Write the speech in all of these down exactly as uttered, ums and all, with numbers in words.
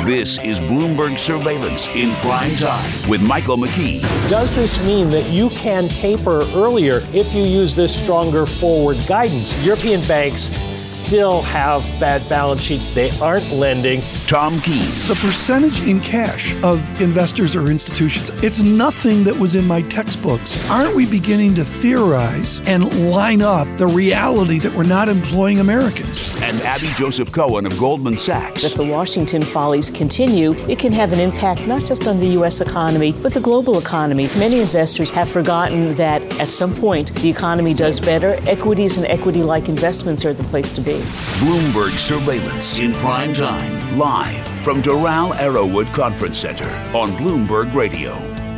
This is Bloomberg Surveillance in Prime Time with Michael McKee. Does this mean that you can taper earlier if you use this stronger forward guidance? European banks still have bad balance sheets. They aren't lending. Tom Keene. The percentage in cash of investors or institutions, it's nothing that was in my textbooks. Aren't we beginning to theorize and line up the reality that we're not employing Americans? And Abby Joseph Cohen of Goldman Sachs. If the Washington follies continue, it can have an impact not just on the U S economy, but the global economy. Many investors have forgotten that at some point the economy does better. Equities and equity-like investments are the place to be. Bloomberg Surveillance in Prime Time, live from Doral Arrowwood Conference Center on Bloomberg Radio.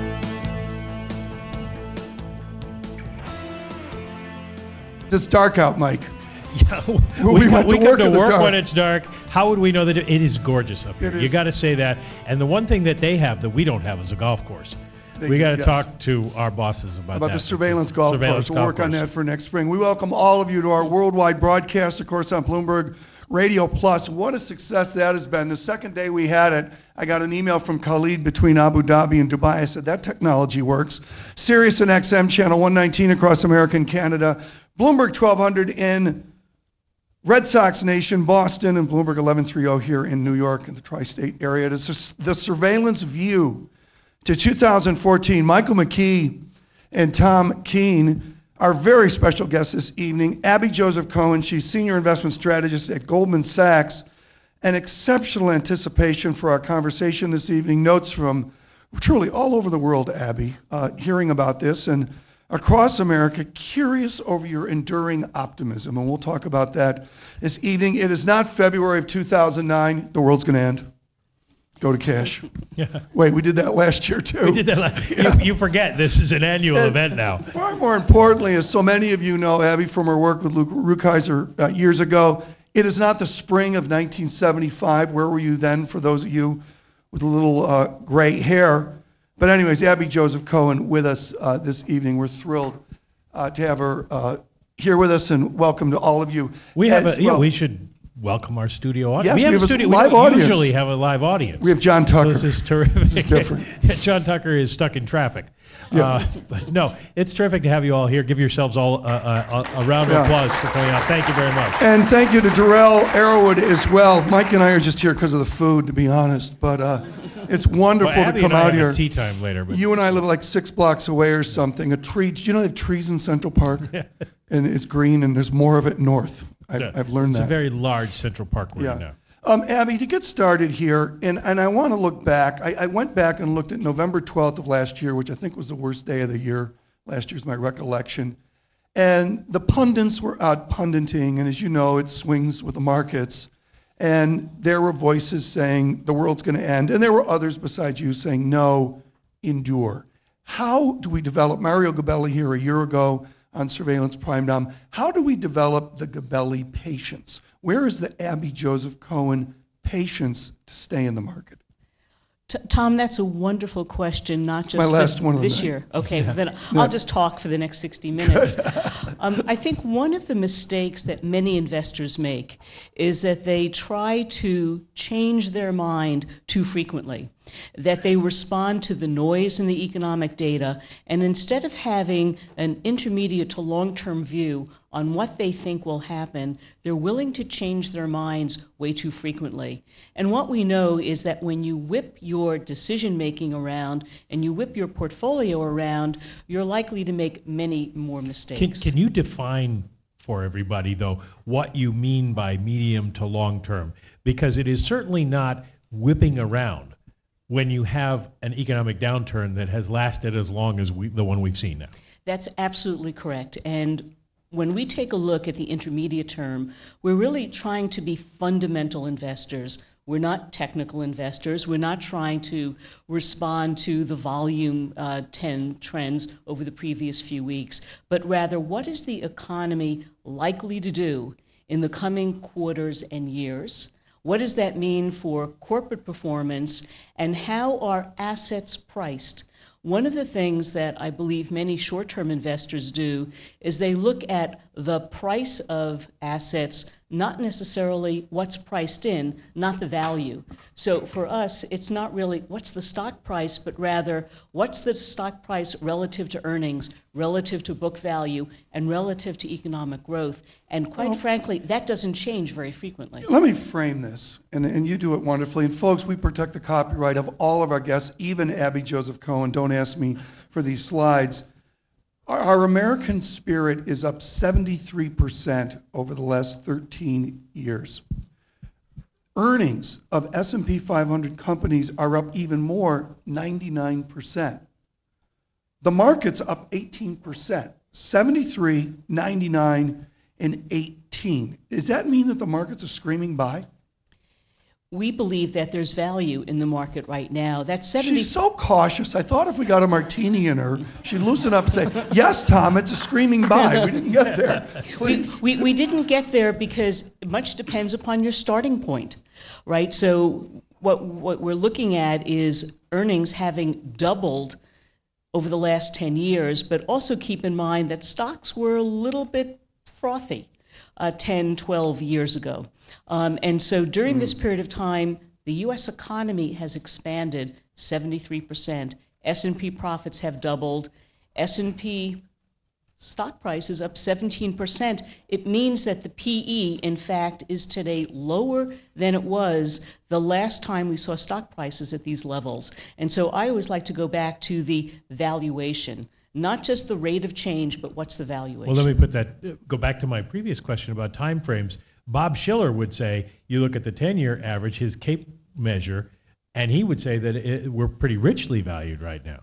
It's dark out, Mike. Yeah, we, we, come, went to we work come to in the work dark. when it's dark. How would we know that it, it is gorgeous up here? It You is. got to say that. And the one thing that they have that we don't have is a golf course. They we do, got to yes. talk to our bosses about, about that. the surveillance golf Surveillance course. We'll golf work on course. that for next spring. We welcome all of you to our worldwide broadcast, of course, on Bloomberg Radio Plus. What a success that has been. The second day we had it, I got an email from Khalid between Abu Dhabi and Dubai. I said, that technology works. Sirius and X M channel one nineteen across America and Canada. Bloomberg twelve hundred in Red Sox Nation, Boston, and Bloomberg eleven thirty here in New York and the tri-state area. It is the surveillance view to two thousand fourteen. Michael McKee and Tom Keene, our very special guests this evening. Abby Joseph Cohen, she's Senior Investment Strategist at Goldman Sachs. An exceptional anticipation for our conversation this evening. Notes from truly all over the world, Abby, uh, hearing about this. And across America, curious over your enduring optimism. And we'll talk about that this evening. It is not February of two thousand nine. The world's going to end. Go to cash. Yeah. Wait, we did that last year, too. We did that last, Yeah. you, you forget this is an annual And event now. Far more importantly, as so many of you know, Abby, from her work with Luke Rukeyser uh, years ago, it is not the spring of nineteen seventy-five. Where were you then, for those of you with a little uh, gray hair? But anyways, Abby Joseph Cohen with us uh, this evening. We're thrilled uh, to have her uh, here with us, and welcome to all of you. We have As a, yeah, well. we should welcome our studio audience. Yes, we have, we have a a studio. live we don't audience. usually have a live audience. We have John Tucker. So this is terrific. This is different. John Tucker is stuck in traffic. Yeah. Uh, but no, it's terrific to have you all here. Give yourselves all uh, a, a round of Yeah. applause for coming out. Thank you very much. And thank you to Doral Arrowwood as well. Mike and I are just here because of the food, to be honest. But uh, it's wonderful Well, to Abby come and I out have here. a tea time later. But You and I live like six blocks away or something. A tree. Do you know they have trees in Central Park? And it's green, and there's more of it north. I've, Yeah. I've learned it's that. a very large Central Park right Yeah. now. Um, Abby, to get started here, and, and I want to look back. I, I went back and looked at November twelfth of last year, which I think was the worst day of the year. Last year's my recollection. And the pundits were out punditing, and as you know, it swings with the markets. And there were voices saying the world's going to end, and there were others besides you saying, no, endure. How do we develop, Mario Gabelli here a year ago on Surveillance Prime Time, how do we develop the Gabelli patience? Where is the Abby Joseph Cohen patience to stay in the market? T- Tom, that's a wonderful question, not just my for last one of the this night. year. Okay, Yeah. then Yeah. I'll just talk for the next sixty minutes. um, I think one of the mistakes that many investors make is that they try to change their mind too frequently, that they respond to the noise in the economic data, and instead of having an intermediate to long-term view on what they think will happen, they're willing to change their minds way too frequently. And what we know is that when you whip your decision-making around and you whip your portfolio around, you're likely to make many more mistakes. Can, can you define for everybody, though, what you mean by medium to long term? Because it is certainly not whipping around when you have an economic downturn that has lasted as long as we, the one we've seen now. That's absolutely correct. And when we take a look at the intermediate term, we're really trying to be fundamental investors. We're not technical investors. We're not trying to respond to the volume uh, ten trends over the previous few weeks, but rather what is the economy likely to do in the coming quarters and years? What does that mean for corporate performance, and how are assets priced One of the things that I believe many short-term investors do is they look at the price of assets, not necessarily what's priced in, not the value. So for us, it's not really what's the stock price, but rather what's the stock price relative to earnings, relative to book value, and relative to economic growth. And quite Well, frankly, that doesn't change very frequently. Let me frame this, and, and you do it wonderfully. And folks, we protect the copyright of all of our guests, even Abby Joseph Cohen. Don't ask me for these slides. Our, our American spirit is up seventy-three percent over the last thirteen years. Earnings of S and P five hundred companies are up even more, ninety-nine percent. The market's up eighteen percent, seventy-three, ninety-nine, and eighteen. Does that mean that the markets are screaming buy? We believe that there's value in the market right now. That seventy. She's so cautious. I thought if we got a martini in her, she'd loosen up and say, yes, Tom, it's a screaming buy. We didn't get there. Please. We, we, we didn't get there because much depends upon your starting point, right? So what what we're looking at is earnings having doubled over the last ten years, but also keep in mind that stocks were a little bit frothy uh, ten, twelve years ago. Um, and so during mm. this period of time, the U S economy has expanded seventy-three percent. S and P profits have doubled. S and P stock price is up seventeen percent. It means that the P E, in fact, is today lower than it was the last time we saw stock prices at these levels. And so I always like to go back to the valuation, not just the rate of change, but what's the valuation. Well, let me put that, go back to my previous question about time frames. Bob Shiller would say, you look at the ten-year average, his CAPE measure, and he would say that it, we're pretty richly valued right now.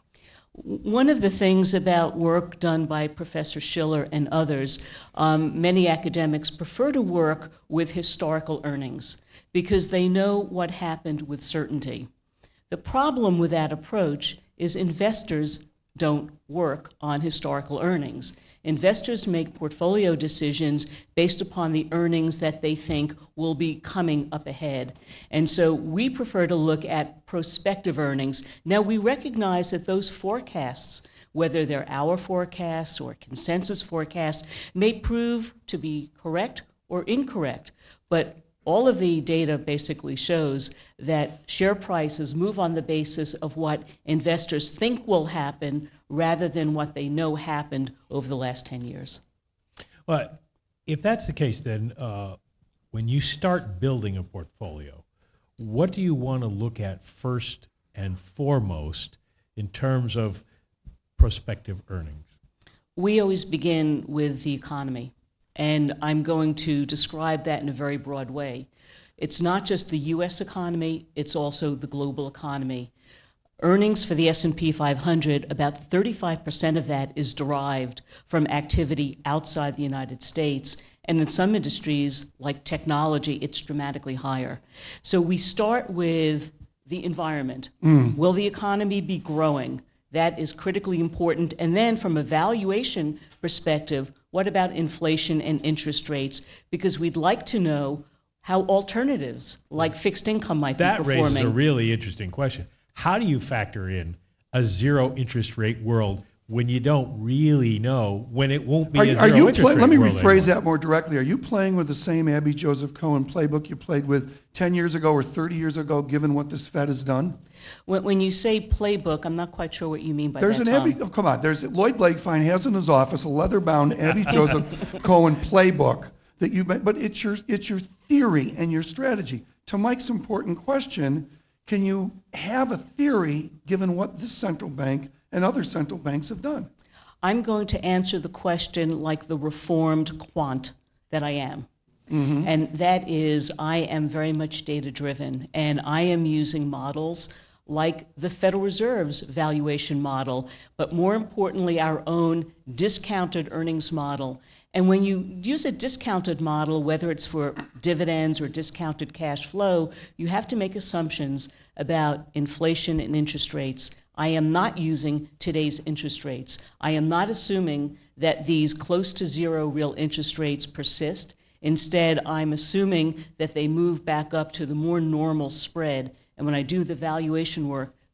One of the things about work done by Professor Shiller and others, um, many academics prefer to work with historical earnings because they know what happened with certainty. The problem with that approach is investors don't work on historical earnings. Investors make portfolio decisions based upon the earnings that they think will be coming up ahead. And so we prefer to look at prospective earnings. Now, we recognize that those forecasts, whether they're our forecasts or consensus forecasts, may prove to be correct or incorrect. But all of the data basically shows that share prices move on the basis of what investors think will happen rather than what they know happened over the last ten years. Well, if that's the case, then uh, when you start building a portfolio, what do you want to look at first and foremost in terms of prospective earnings? We always begin with the economy. And I'm going to describe that in a very broad way. It's not just the U S economy, it's also the global economy. Earnings for the S and P five hundred, about thirty-five percent of that is derived from activity outside the United States. And in some industries, like technology, it's dramatically higher. So we start with the environment. Mm. Will the economy be growing? That is critically important. And then from a valuation perspective, what about inflation and interest rates? Because we'd like to know how alternatives like fixed income might that be performing. That raises a really interesting question. How do you factor in a zero interest rate world when you don't really know when it won't be are, a zero are you interest play, rate Let me world rephrase anymore? that more directly. Are you playing with the same Abby Joseph Cohen playbook you played with ten years ago or thirty years ago, given what this Fed has done? When, when you say playbook, I'm not quite sure what you mean by There's that, an Tom. Abby, oh, come on, there's Lloyd Blakefein has in his office a leather-bound Abby Joseph Cohen playbook that you've been, but it's your it's your theory and your strategy. To Mike's important question, can you have a theory given what this central bank and other central banks have done? I'm going to answer the question like the reformed quant that I am. Mm-hmm. And that is, I am very much data-driven, and I am using models like the Federal Reserve's valuation model, but more importantly, our own discounted earnings model. And when you use a discounted model, whether it's for dividends or discounted cash flow, you have to make assumptions about inflation and interest rates. I am not using today's interest rates. I am not assuming that these close to zero real interest rates persist. Instead, I'm assuming that they move back up to the more normal spread. And when I do the valuation work,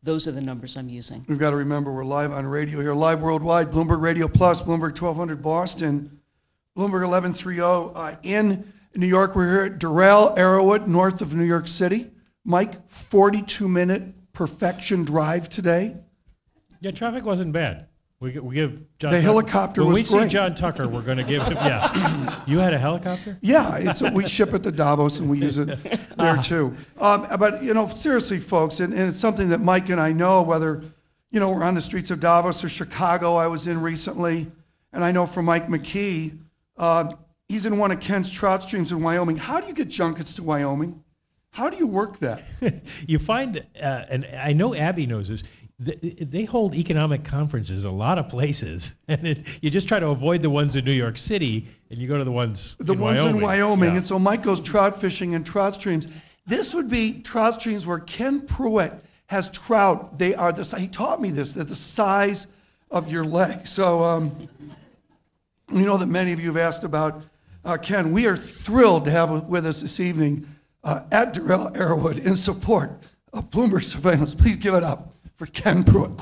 those are the numbers I'm using. We've got to remember we're live on radio here, live worldwide, Bloomberg Radio Plus, Bloomberg twelve hundred Boston, Bloomberg eleven thirty uh, in New York. We're here at Doral Arrowwood, north of New York City. Mike, forty-two minute perfection drive today. Yeah, traffic wasn't bad. We, we give John The Tucker, helicopter when was we great. see John Tucker, we're going to give him, yeah. You had a helicopter? Yeah, it's a, we ship it to Davos and we use it there too. Um, but, you know, seriously, folks, and, and it's something that Mike and I know, whether, you know, we're on the streets of Davos or Chicago I was in recently, and I know from Mike McKee, uh, he's in one of Ken's trout streams in Wyoming. How do you get junkets to Wyoming? How do you work that? You find, uh, and I know Abby knows this, they hold economic conferences a lot of places, and it, you just try to avoid the ones in New York City, and you go to the ones the in ones Wyoming. in Wyoming. Yeah. And so Mike goes trout fishing in trout streams. This would be trout streams where Ken Pruitt has trout. They are the he taught me this. They're the size of your leg. So um, we know that many of you have asked about uh, Ken. We are thrilled to have with us this evening uh, at Doral Arrowwood in support of Bloomberg Surveillance. Please give it up for Ken Pruitt.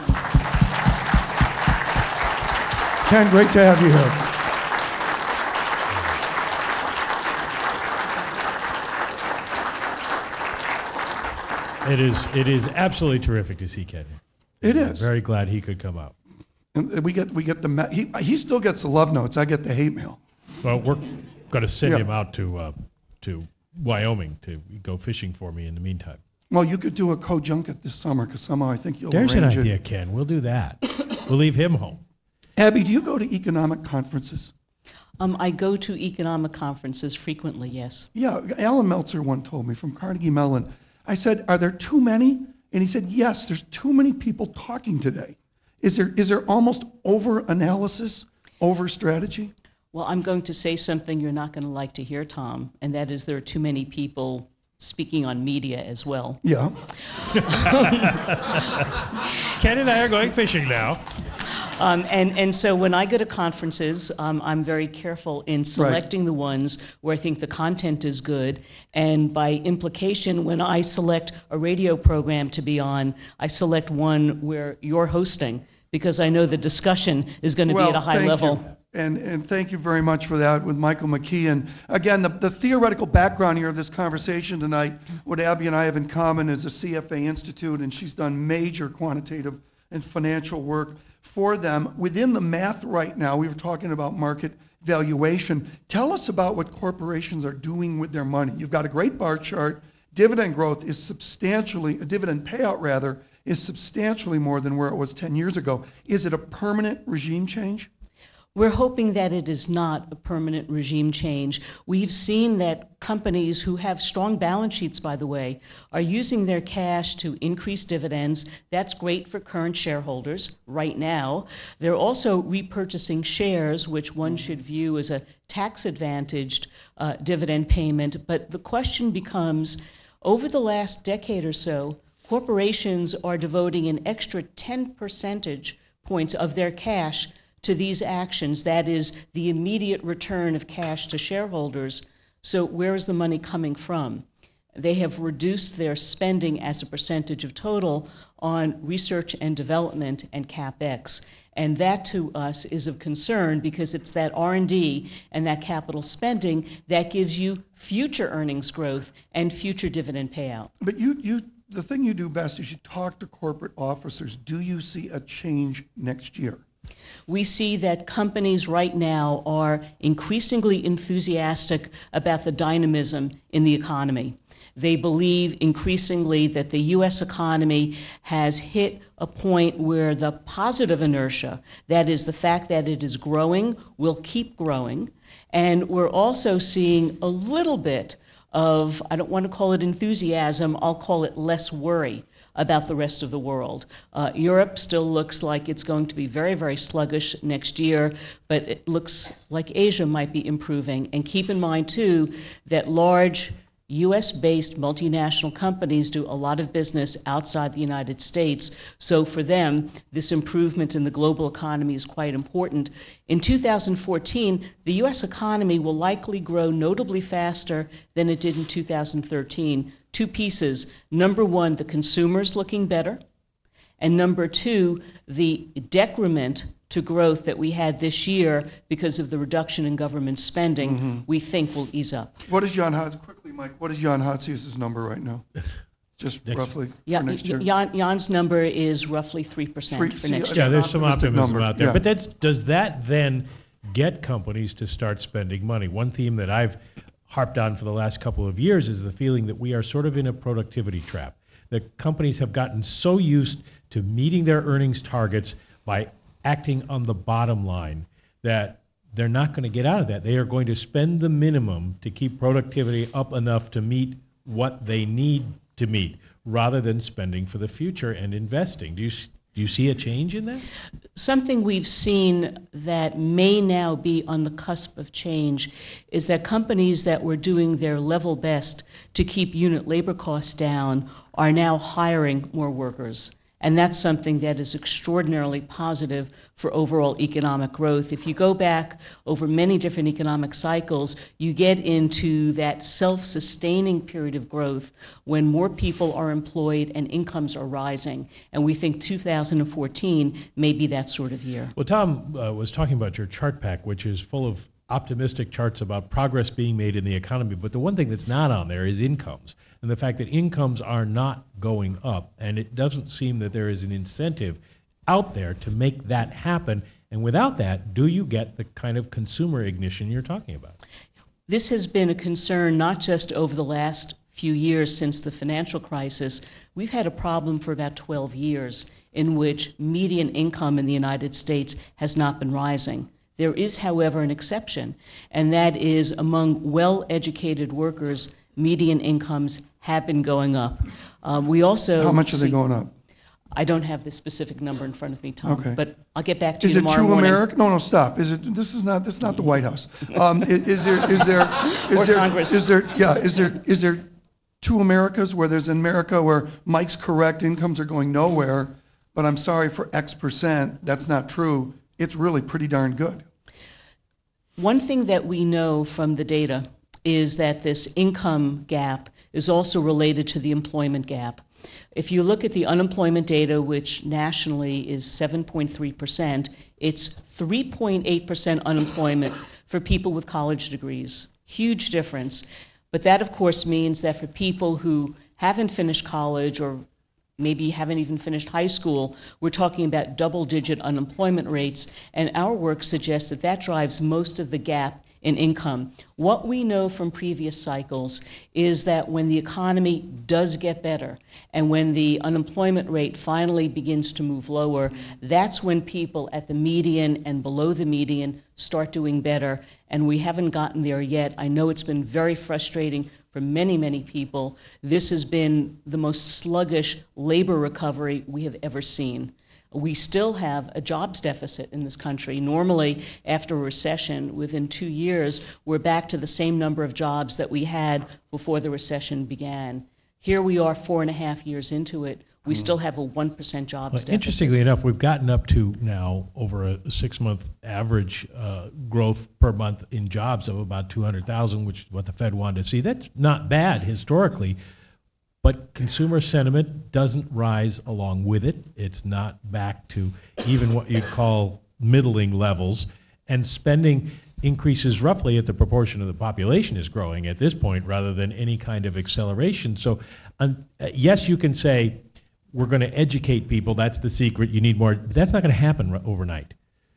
Ken, great to have you here. It is it is absolutely terrific to see Ken. It I'm is. very glad he could come out. And we get we get the he he still gets the love notes. I get the hate mail. Well, we're going to send Yeah. him out to uh, to Wyoming to go fishing for me in the meantime. Well, you could do a co-junket this summer because somehow I think you'll There's an arrange idea, it. Ken. We'll do that. We'll leave him home. Abby, do you go to economic conferences? Um, I go to economic conferences frequently, yes. Yeah, Alan Meltzer one told me from Carnegie Mellon. I said, are there too many? And he said, yes, there's too many people talking today. Is there is there almost over-analysis, over-strategy? Well, I'm going to say something you're not going to like to hear, Tom, and that is there are too many people speaking on media as well. Yeah. Ken and I are going fishing now. Um, and, and so when I go to conferences, um, I'm very careful in selecting the ones where I think the content is good. And by implication, when I select a radio program to be on, I select one where you're hosting because I know the discussion is going to well, be at a high thank level. You. And, and thank you very much for that with Michael McKee. And again, the, the theoretical background here of this conversation tonight, what Abby and I have in common is a C F A Institute, and she's done major quantitative and financial work for them. Within the math right now, we were talking about market valuation. Tell us about what corporations are doing with their money. You've got a great bar chart. Dividend growth is substantially, a dividend payout rather, is substantially more than where it was ten years ago. Is it a permanent regime change? We're hoping that it is not a permanent regime change. We've seen that companies who have strong balance sheets, by the way, are using their cash to increase dividends. That's great for current shareholders right now. They're also repurchasing shares, which one should view as a tax-advantaged uh, dividend payment. But the question becomes, over the last decade or so, corporations are devoting an extra ten percentage points of their cash to these actions, that is the immediate return of cash to shareholders. So where is the money coming from? They have reduced their spending as a percentage of total on research and development and CapEx. And that to us is of concern because it's that R and D and that capital spending that gives you future earnings growth and future dividend payout. But you, you, the thing you do best is you talk to corporate officers. Do you see a change next year? We see that companies right now are increasingly enthusiastic about the dynamism in the economy. They believe increasingly that the U S economy has hit a point where the positive inertia, that is the fact that it is growing, will keep growing. And we're also seeing a little bit of, I don't want to call it enthusiasm, I'll call it less worry about the rest of the world. Uh, Europe still looks like it's going to be very, very sluggish next year, but it looks like Asia might be improving. And keep in mind, too, that large U S-based multinational companies do a lot of business outside the United States. So for them, this improvement in the global economy is quite important. In two thousand fourteen, the U S economy will likely grow notably faster than it did in two thousand thirteen. Two pieces. Number one, the consumer's looking better. And number two, the decrement to growth that we had this year because of the reduction in government spending, mm-hmm. we think will ease up. What is Jan Hatz, quickly, Mike, what is Jan Hatzius' number right now? Just next, roughly yeah, for next year? Jan, Jan's number is roughly three percent Three, for next yeah, year. Yeah, there's some optimism number. out there. Yeah. But that's, does that then get companies to start spending money? One theme that I've harped on for the last couple of years is the feeling that we are sort of in a productivity trap. The companies have gotten so used to meeting their earnings targets by acting on the bottom line that they're not going to get out of that. They are going to spend the minimum to keep productivity up enough to meet what they need to meet, rather than spending for the future and investing. Do you do you see a change in that? Something we've seen that may now be on the cusp of change is that companies that were doing their level best to keep unit labor costs down are now hiring more workers. And that's something that is extraordinarily positive for overall economic growth. If you go back over many different economic cycles, you get into that self-sustaining period of growth when more people are employed and incomes are rising. And we think two thousand fourteen may be that sort of year. Well, Tom uh, was talking about your chart pack, which is full of optimistic charts about progress being made in the economy. But the one thing that's not on there is incomes, and the fact that incomes are not going up, and it doesn't seem that there is an incentive out there to make that happen. And without that, do you get the kind of consumer ignition you're talking about? This has been a concern not just over the last few years since the financial crisis. We've had a problem for about twelve years in which median income in the United States has not been rising. There is, however, an exception, and that is among well-educated workers, median incomes have been going up. Um, we also How much are see, they going up? I don't have the specific number in front of me, Tom, okay. but I'll get back to is you tomorrow morning. Is it true America? No, no, stop. Is it? This is not. This is not the White House. Um, is, is there? Is there? Is or there? Congress. Is there? Yeah. Is there? Is there two Americas where there's America where Mike's correct, incomes are going nowhere, but I'm sorry for X percent. That's not true. It's really pretty darn good. One thing that we know from the data is that this income gap is also related to the employment gap. If you look at the unemployment data, which nationally is seven point three percent, it's three point eight percent unemployment for people with college degrees. Huge difference. But that, of course, means that for people who haven't finished college or maybe haven't even finished high school, we're talking about double-digit unemployment rates, and our work suggests that that drives most of the gap in income. What we know from previous cycles is that when the economy does get better and when the unemployment rate finally begins to move lower, that's when people at the median and below the median start doing better, and we haven't gotten there yet. I know it's been very frustrating for many, many people. This has been the most sluggish labor recovery we have ever seen. We still have a jobs deficit in this country. Normally, after a recession, within two years, we're back to the same number of jobs that we had before the recession began. Here we are four and a half years into it. We still have a one percent jobs well, deficit. Interestingly enough, we've gotten up to now over a six-month average uh, growth per month in jobs of about two hundred thousand, which is what the Fed wanted to see. That's not bad historically. But consumer sentiment doesn't rise along with it. It's not back to even what you'd call middling levels. And spending increases roughly at the proportion of the population is growing at this point rather than any kind of acceleration. So um, yes, you can say we're going to educate people. That's the secret. You need more. But that's not going to happen r- overnight.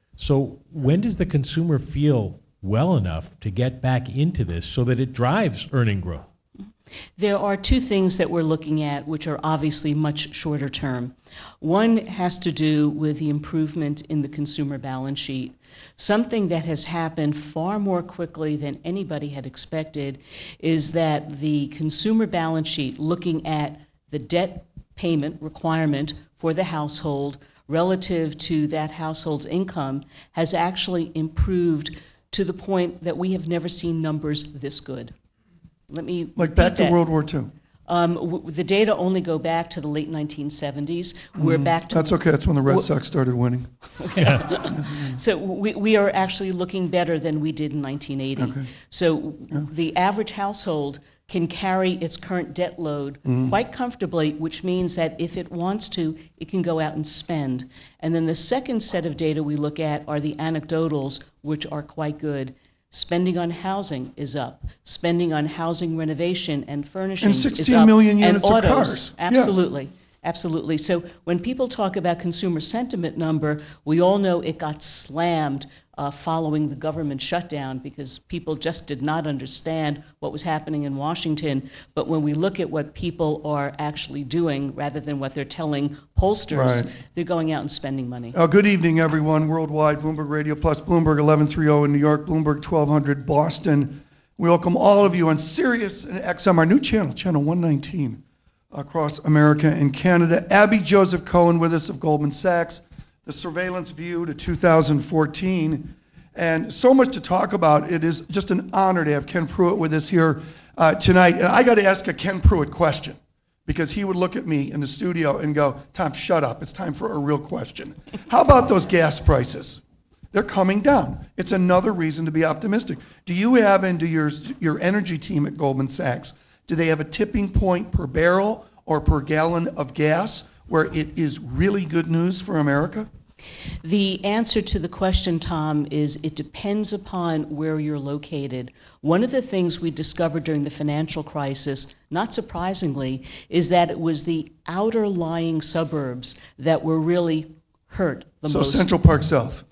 So when does the consumer feel well enough to get back into this so that it drives earning growth? There are two things that we're looking at which are obviously much shorter term. One has to do with the improvement in the consumer balance sheet. Something that has happened far more quickly than anybody had expected is that the consumer balance sheet, looking at the debt payment requirement for the household relative to that household's income, has actually improved to the point that we have never seen numbers this good. Let me like back that. to World War Two. Um, w- the data only go back to the late nineteen seventies. We're Mm, back to That's okay. That's when the Red w- Sox started winning. So we, we are actually looking better than we did in nineteen eighty. Okay. So Yeah. the average household can carry its current debt load mm. quite comfortably, which means that if it wants to, it can go out and spend. And then the second set of data we look at are the anecdotals, which are quite good. Spending on housing is up. Spending on housing renovation and furnishings is up. And sixteen million units and of autos, cars. Absolutely. Yeah. Absolutely. So when people talk about consumer sentiment number, we all know it got slammed uh, following the government shutdown because people just did not understand what was happening in Washington. But when we look at what people are actually doing rather than what they're telling pollsters, right. they're going out and spending money. Uh, good evening, everyone. Worldwide, Bloomberg Radio Plus, Bloomberg eleven thirty in New York, Bloomberg twelve hundred Boston. We welcome all of you on Sirius and X M, our new channel, channel one nineteen. Across America and Canada. Abby Joseph Cohen with us of Goldman Sachs, the Surveillance View to two thousand fourteen. And so much to talk about. It is just an honor to have Ken Pruitt with us here uh, tonight. And I got to ask a Ken Pruitt question because he would look at me in the studio and go, Tom, shut up. It's time for a real question. How about those gas prices? They're coming down. It's another reason to be optimistic. Do you have, and do your, your energy team at Goldman Sachs, do they have a tipping point per barrel or per gallon of gas where it is really good news for America? The answer to the question, Tom, is it depends upon where you're located. One of the things we discovered during the financial crisis, not surprisingly, is that it was the outer lying suburbs that were really hurt the so most. So Central Park South.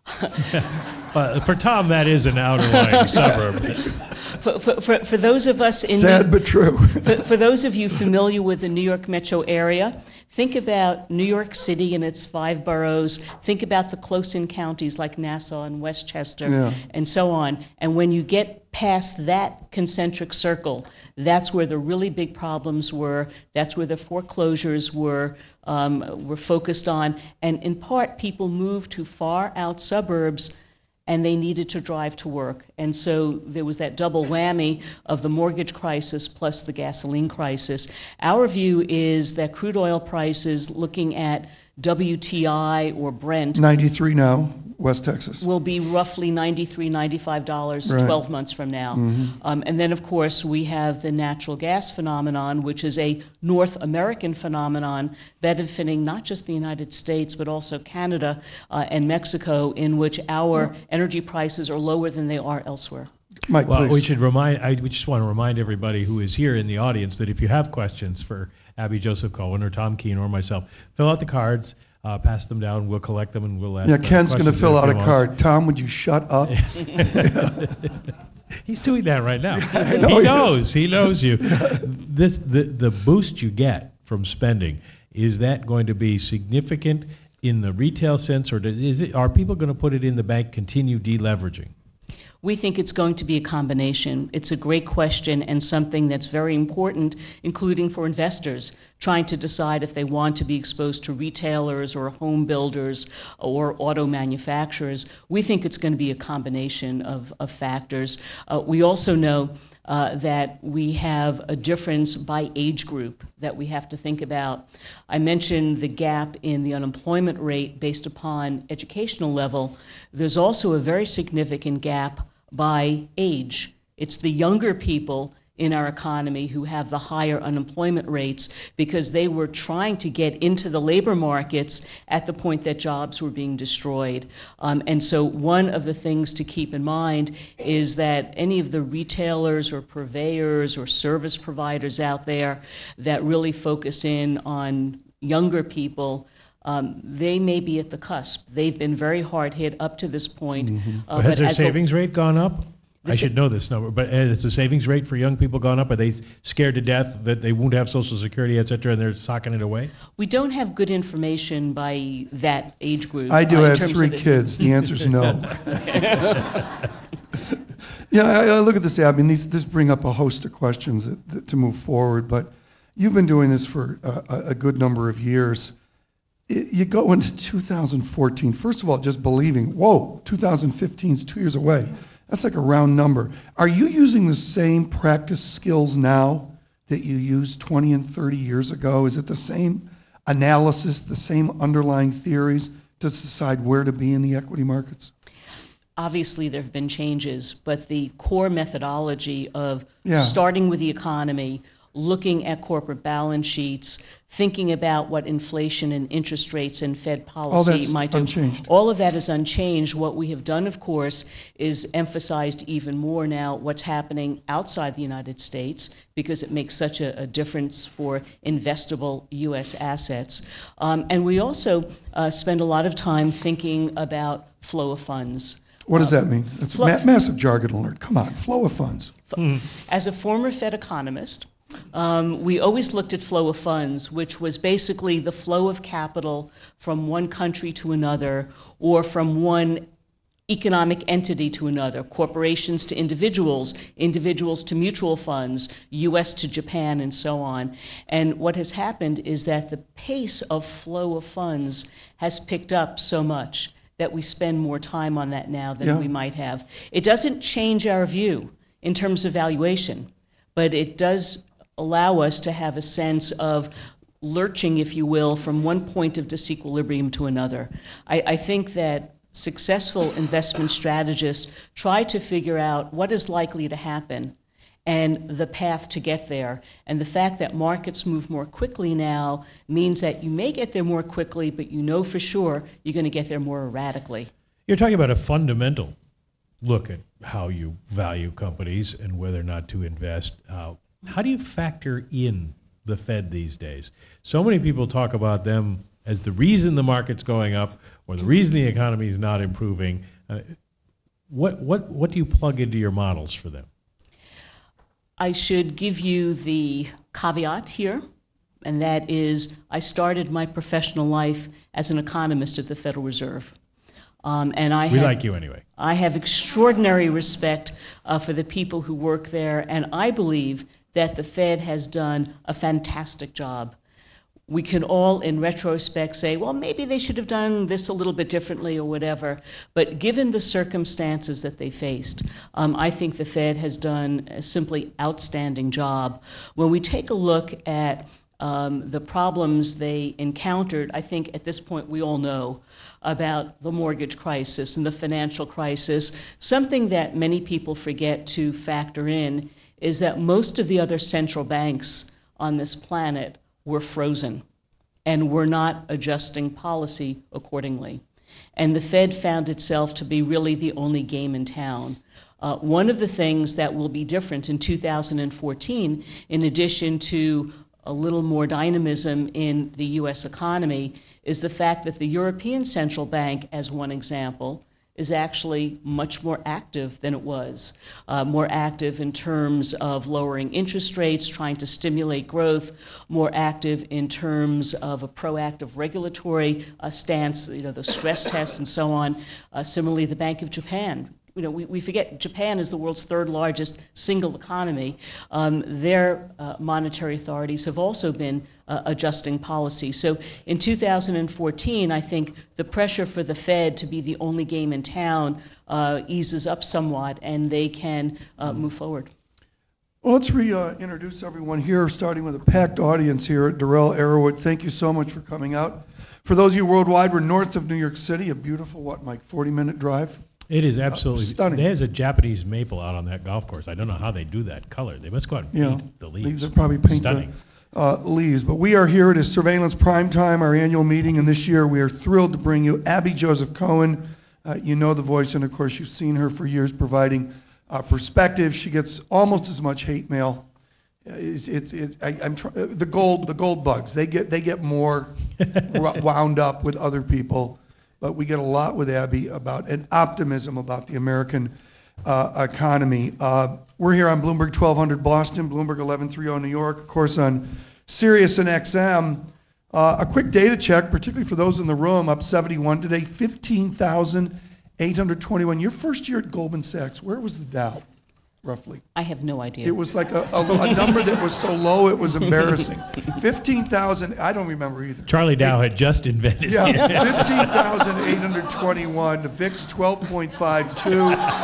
But for Tom, that is an outer-lying suburb. For, for, for, for those of us in sad the, but true. for, for those of you familiar with the New York metro area, think about New York City and its five boroughs. Think about the close-in counties like Nassau and Westchester yeah. and so on. And when you get past that concentric circle, that's where the really big problems were. That's where the foreclosures were um, were focused on. And in part, people moved to far out suburbs and they needed to drive to work. And so there was that double whammy of the mortgage crisis plus the gasoline crisis. Our view is that crude oil prices, looking at W T I or Brent, ninety-three now, West Texas, will be roughly ninety-three dollars, ninety-five dollars right. twelve months from now. Mm-hmm. Um, and then, of course, we have the natural gas phenomenon, which is a North American phenomenon benefiting not just the United States, but also Canada uh, and Mexico, in which our yeah. energy prices are lower than they are elsewhere. Mike, well, please. we should remind. I we just want to remind everybody who is here in the audience that if you have questions for Abby Joseph Cohen or Tom Keene or myself, fill out the cards, uh, pass them down. We'll collect them and we'll ask. Yeah, Ken's going to fill out a card. Wants. Tom, would you shut up? He's doing that right now. know he he knows. is. He knows you. This the the boost you get from spending, is that going to be significant in the retail sense, or does, is it are people going to put it in the bank, continue deleveraging? We think it's going to be a combination. It's a great question and something that's very important, including for investors trying to decide if they want to be exposed to retailers or home builders or auto manufacturers. We think it's going to be a combination of, of factors. Uh, we also know uh, that we have a difference by age group that we have to think about. I mentioned the gap in the unemployment rate based upon educational level. There's also a very significant gap by age. It's the younger people in our economy who have the higher unemployment rates because they were trying to get into the labor markets at the point that jobs were being destroyed. Um, and so one of the things to keep in mind is that any of the retailers or purveyors or service providers out there that really focus in on younger people, Um, they may be at the cusp. They've been very hard hit up to this point. Mm-hmm. Uh, has but their as the- savings rate gone up? The I sa- should know this number, but has the savings rate for young people gone up? Are they scared to death that they won't have Social Security, et cetera, and they're socking it away? We don't have good information by that age group. I do uh, in have terms three of its- kids. The answer's no. Yeah, I, I look at this, Abby, and these this bring up a host of questions that, that, to move forward. But you've been doing this for a, a good number of years. It, you go into two thousand fourteen. First of all, just believing, whoa, two thousand fifteen is two years away. That's like a round number. Are you using the same practice skills now that you used twenty and thirty years ago? Is it the same analysis, the same underlying theories to decide where to be in the equity markets? obviously there have been changes, but the core methodology of Yeah. starting with the economy, looking at corporate balance sheets, thinking about what inflation and interest rates and Fed policy that's might do. unchanged. All of that is unchanged. What we have done, of course, is emphasized even more now what's happening outside the United States, because it makes such a, a difference for investable U S assets. Um, and we also uh, spend a lot of time thinking about flow of funds. What does that mean? That's Flow- ma- massive jargon alert. Come on, flow of funds. As a former Fed economist, um, we always looked at flow of funds, which was basically the flow of capital from one country to another, or from one economic entity to another, corporations to individuals, individuals to mutual funds, U S to Japan, and so on. And what has happened is that the pace of flow of funds has picked up so much that we spend more time on that now than Yeah. we might have. It doesn't change our view in terms of valuation, but it does allow us to have a sense of lurching, if you will, from one point of disequilibrium to another. I, I think that successful investment strategists try to figure out what is likely to happen and the path to get there. And the fact that markets move more quickly now means that you may get there more quickly, but you know for sure you're going to get there more erratically. You're talking about a fundamental look at how you value companies and whether or not to invest. Uh, how do you factor in the Fed these days? So many people talk about them as the reason the market's going up or the reason the economy is not improving. Uh, what what what do you plug into your models for them? I should give you the caveat here, and that is I started my professional life as an economist at the Federal Reserve. Um, and I We have, like you anyway. I have extraordinary respect uh, for the people who work there, and I believe that the Fed has done a fantastic job. We can all, in retrospect, say, well, maybe they should have done this a little bit differently or whatever. But given the circumstances that they faced, um, I think the Fed has done a simply outstanding job. When we take a look at um, the problems they encountered, I think at this point we all know about the mortgage crisis and the financial crisis. Something that many people forget to factor in is that most of the other central banks on this planet were frozen and were not adjusting policy accordingly. And the Fed found itself to be really the only game in town. Uh, one of the things that will be different in two thousand fourteen, in addition to a little more dynamism in the U S economy, is the fact that the European Central Bank, as one example, is actually much more active than it was, uh, more active in terms of lowering interest rates, trying to stimulate growth, more active in terms of a proactive regulatory uh, stance, you know, the stress tests and so on. Uh, similarly, the Bank of Japan. You know, we, we forget Japan is the world's third largest single economy. Um, their uh, monetary authorities have also been uh, adjusting policy. So in two thousand fourteen, I think the pressure for the Fed to be the only game in town uh, eases up somewhat, and they can uh, move forward. Well, let's reintroduce uh, everyone here, starting with a packed audience here at Dorel Arrowwood. Thank you so much for coming out. For those of you worldwide, we're north of New York City, a beautiful, what, Mike, forty-minute drive? It is absolutely stunning. There's a Japanese maple out on that golf course. I don't know how they do that color. They must go out and Yeah, paint the leaves. They probably paint Stunning. the uh, leaves. But we are here at a Surveillance Prime Time, our annual meeting, and this year we are thrilled to bring you Abby Joseph Cohen. Uh, you know the voice, and of course you've seen her for years providing uh, perspective. She gets almost as much hate mail. It's, it's, it's, I, I'm tr- the gold, the gold bugs. They get, they get more w- wound up with other people. But we get a lot with Abby about an optimism about the American uh, economy. Uh, we're here on Bloomberg twelve hundred Boston, Bloomberg eleven thirty New York, of course on Sirius and X M. Uh, a quick data check, particularly for those in the room, up seventy-one today, fifteen thousand eight hundred twenty-one. Your first year at Goldman Sachs, where was the Dow, roughly? I have no idea. It was like a, a, a number that was so low it was embarrassing. fifteen thousand, I don't remember either. Charlie Dow had just invented Yeah, it. fifteen thousand eight hundred twenty-one. The V I X twelve point five two.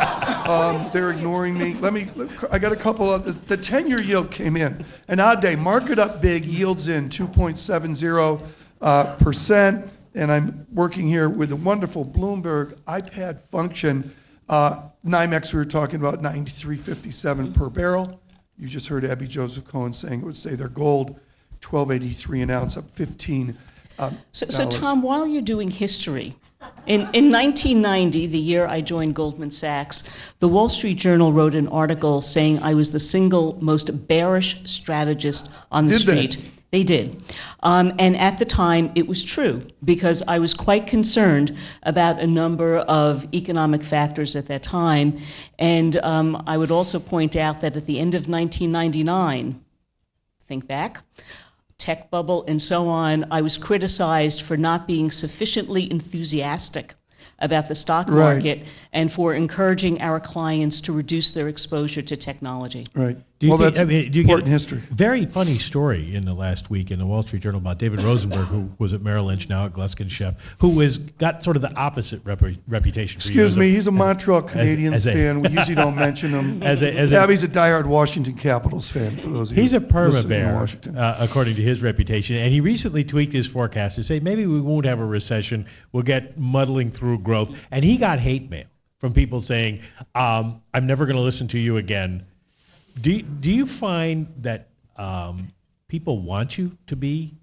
Um, they're ignoring me. Let me. I got a couple of. The, the ten-year yield came in. An odd day. Market up big. Yields in two point seven zero uh, percent. And I'm working here with a wonderful Bloomberg iPad function. Uh, NYMEX, we were talking about ninety-three fifty-seven per barrel. You just heard Abby Joseph Cohen saying it would say their gold, twelve eighty-three an ounce, up fifteen. Um, so, so, Tom, while you're doing history, in, in nineteen ninety, the year I joined Goldman Sachs, the Wall Street Journal wrote an article saying I was the single most bearish strategist on the Did street. They? They did. Um, and at the time, it was true, because I was quite concerned about a number of economic factors at that time. And um, I would also point out that at the end of nineteen ninety-nine, think back, tech bubble and so on, I was criticized for not being sufficiently enthusiastic about the stock market, right, and for encouraging our clients to reduce their exposure to technology. Right. Do you well, think, that's I mean, do you important get history. Very funny story in the last week in the Wall Street Journal about David Rosenberg, who was at Merrill Lynch, now at Gluskin Sheff, who was got sort of the opposite rep- reputation. For Excuse me, a, he's a Montreal Canadiens as, as fan. A, we usually don't mention him. As a, as Abby's a diehard Washington Capitals fan. For those of he's you a perma listening in bear, Washington. uh, according to his reputation, and he recently tweaked his forecast to say maybe we won't have a recession. We'll get muddling through growth, and he got hate mail from people saying, um, "I'm never going to listen to you again." Do you, do you find that um, people want you to be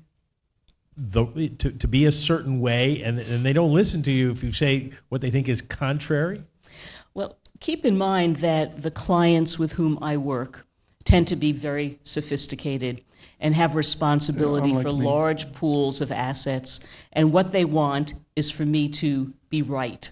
the to, to be a certain way, and and they don't listen to you if you say what they think is contrary? Well, keep in mind that the clients with whom I work tend to be very sophisticated and have responsibility yeah, for me. large pools of assets, and what they want is for me to be right.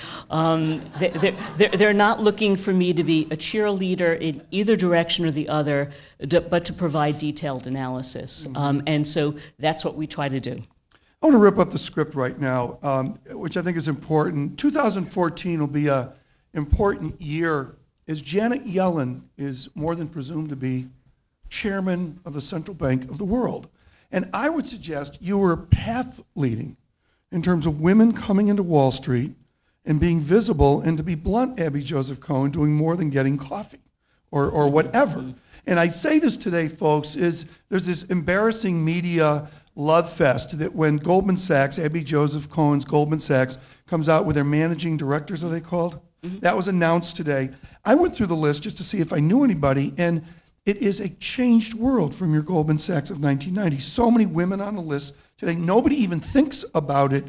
Um, they're, they're, they're not looking for me to be a cheerleader in either direction or the other, but to provide detailed analysis. Um, and so that's what we try to do. I want to rip up the script right now, um, which I think is important. two thousand fourteen will be an important year, as Janet Yellen is more than presumed to be chairman of the central bank of the world. And I would suggest you were path leading in terms of women coming into Wall Street and being visible, and to be blunt, Abby Joseph Cohen, doing more than getting coffee or, or whatever. Mm-hmm. And I say this today, folks, is there's this embarrassing media love fest that when Goldman Sachs, Abby Joseph Cohen's Goldman Sachs, comes out with their managing directors, are they called? Mm-hmm. That was announced today. I went through the list just to see if I knew anybody, and it is a changed world from your Goldman Sachs of nineteen ninety. So many women on the list today. Nobody even thinks about it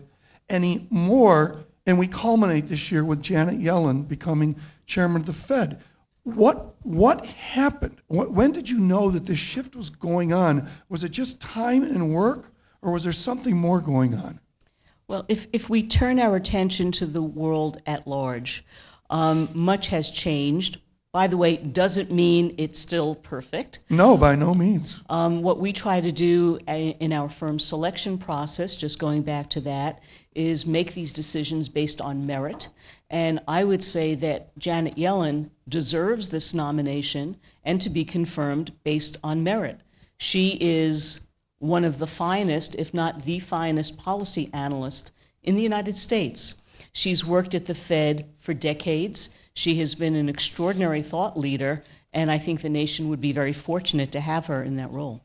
anymore. And we culminate this year with Janet Yellen becoming chairman of the Fed. What what happened? What, when did you know that this shift was going on? Was it just time and work, or was there something more going on? Well, if, if we turn our attention to the world at large, um, much has changed. By the way, doesn't mean it's still perfect. No, by no means. Um, what we try to do in our firm selection process, just going back to that, is make these decisions based on merit. And I would say that Janet Yellen deserves this nomination and to be confirmed based on merit. She is one of the finest, if not the finest, policy analyst in the United States. She's worked at the Fed for decades. She has been an extraordinary thought leader, and I think the nation would be very fortunate to have her in that role.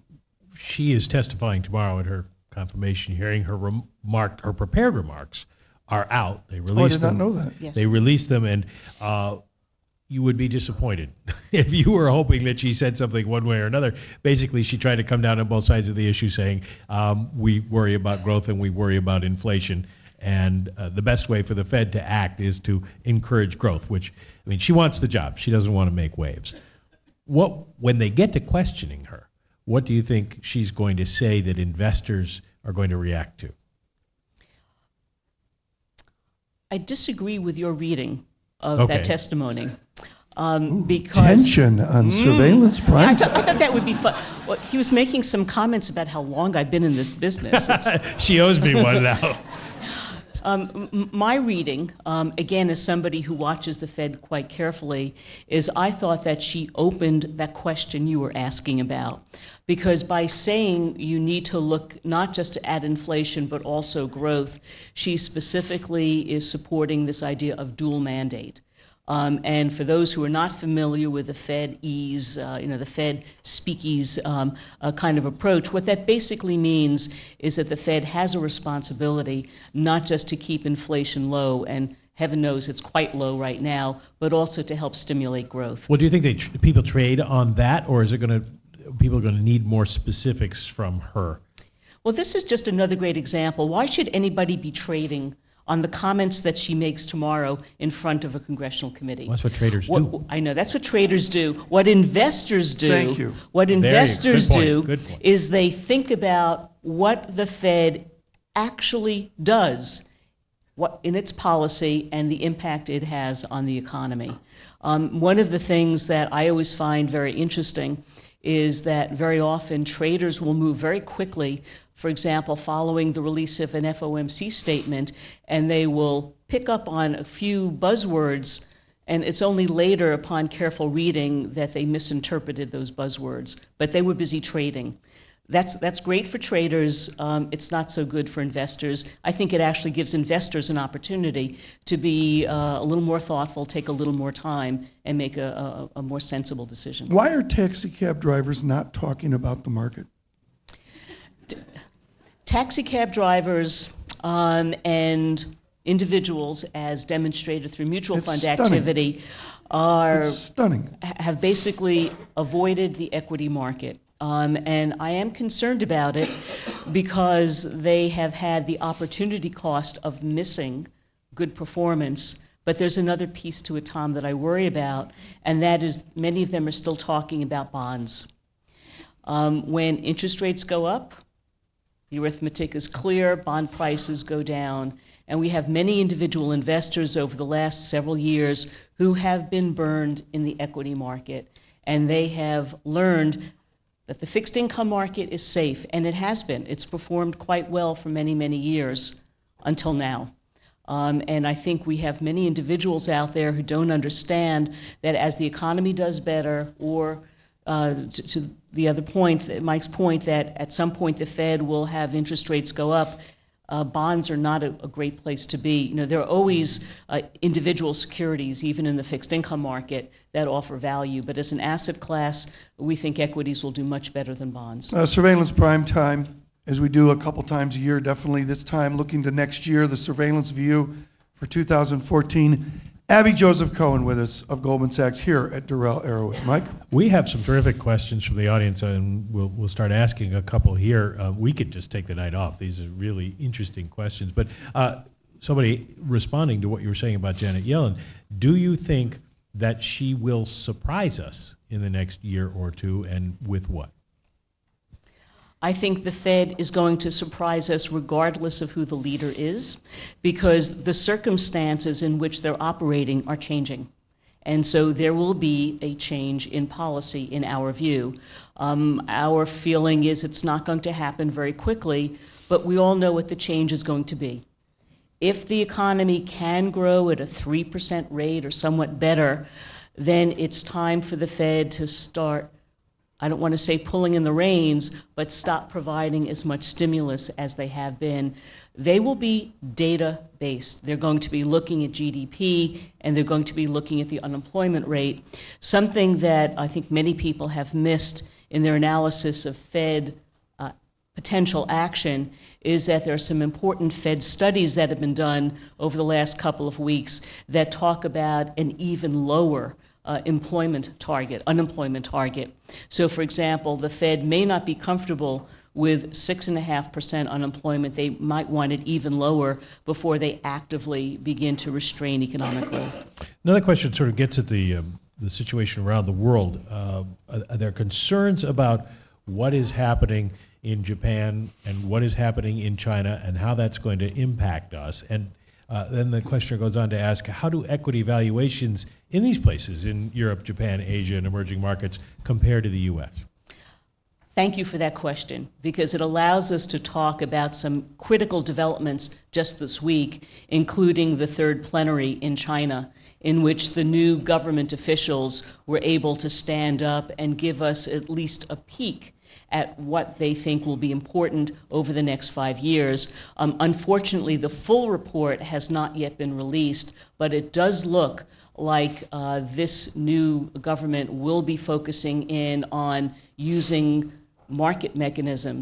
She is testifying tomorrow at her confirmation hearing. Her remark, her prepared remarks are out. They released oh, I did them. not know that. Yes. They released them, and uh, you would be disappointed if you were hoping that she said something one way or another. Basically, she tried to come down on both sides of the issue, saying um, we worry about growth and we worry about inflation. And uh, the best way for the Fed to act is to encourage growth, which, I mean, she wants the job. She doesn't want to make waves. What, when they get to questioning her, what do you think she's going to say that investors are going to react to? I disagree with your reading of Okay. that testimony. Um, Ooh, because tension on Mm. surveillance I prime thought, I time. thought that would be fun. Well, he was making some comments about how long I've been in this business. It's- She owes me one now. Um, m- my reading, um, again, as somebody who watches the Fed quite carefully, is I thought that she opened that question you were asking about. Because by saying you need to look not just at inflation but also growth, she specifically is supporting this idea of dual mandate. Um, and for those who are not familiar with the Fed ease, uh, you know, the Fed speakeasy um, uh, kind of approach, what that basically means is that the Fed has a responsibility not just to keep inflation low and Heaven knows it's quite low right now, but also to help stimulate growth. Well, do you think they tr- people trade on that, or is it going to people are going to need more specifics from her? Well, this is just another great example. Why should anybody be trading on the comments that she makes tomorrow in front of a congressional committee? Well, that's what traders what, do. I know, that's what traders do. What investors do, Thank you. what investors Good point. do Good point. is they think about what the Fed actually does what in its policy and the impact it has on the economy. Um, one of the things that I always find very interesting is that very often traders will move very quickly, for example, following the release of an F O M C statement, and they will pick up on a few buzzwords, and it's only later upon careful reading that they misinterpreted those buzzwords, but they were busy trading. That's that's great for traders. Um, it's not so good for investors. I think it actually gives investors an opportunity to be uh, a little more thoughtful, take a little more time, and make a, a, a more sensible decision. Why are taxi cab drivers not talking about the market? T- taxi cab drivers um, and individuals, as demonstrated through mutual It's fund stunning. activity, are It's stunning. have basically avoided the equity market. Um, and I am concerned about it because they have had the opportunity cost of missing good performance. But there's another piece to it, Tom, that I worry about, and that is many of them are still talking about bonds. Um, when interest rates go up, the arithmetic is clear, bond prices go down, and we have many individual investors over the last several years who have been burned in the equity market, and they have learned that the fixed income market is safe, and it has been. It's performed quite well for many, many years until now. Um, and I think we have many individuals out there who don't understand that as the economy does better, or uh, to, to the other point, Mike's point, that at some point the Fed will have interest rates go up, uh, bonds are not a, a great place to be. You know, there are always uh, individual securities, even in the fixed income market, that offer value. But as an asset class, we think equities will do much better than bonds. Uh, surveillance prime time, as we do a couple times a year, definitely this time looking to next year, the surveillance view for two thousand fourteen. Abby Joseph Cohen with us of Goldman Sachs here at Doral Arrowwood. Mike? We have some terrific questions from the audience, and we'll we'll start asking a couple here. Uh, we could just take the night off. These are really interesting questions. But uh, somebody responding to what you were saying about Janet Yellen, do you think that she will surprise us in the next year or two, and with what? I think the Fed is going to surprise us regardless of who the leader is, because the circumstances in which they're operating are changing. And so there will be a change in policy in our view. Um, our feeling is it's not going to happen very quickly, but we all know what the change is going to be. If the economy can grow at a three percent rate or somewhat better, then it's time for the Fed to start, I don't want to say pulling in the reins, but stop providing as much stimulus as they have been. They will be data-based. They're going to be looking at G D P, and they're going to be looking at the unemployment rate, something that I think many people have missed in their analysis of Fed uh, potential action is that there are some important Fed studies that have been done over the last couple of weeks that talk about an even lower Uh, employment target, unemployment target. So, for example, the Fed may not be comfortable with six and a half percent unemployment. They might want it even lower before they actively begin to restrain economic growth. Another question sort of gets at the um, the situation around the world. Uh, are, are there concerns about what is happening in Japan and what is happening in China and how that's going to impact us? And Uh, then the questioner goes on to ask, how do equity valuations in these places, in Europe, Japan, Asia, and emerging markets, compare to the U S? Thank you for that question, because it allows us to talk about some critical developments just this week, including the third plenary in China, in which the new government officials were able to stand up and give us at least a peek at what they think will be important over the next five years. Um, unfortunately, the full report has not yet been released, but it does look like uh, this new government will be focusing in on using market mechanisms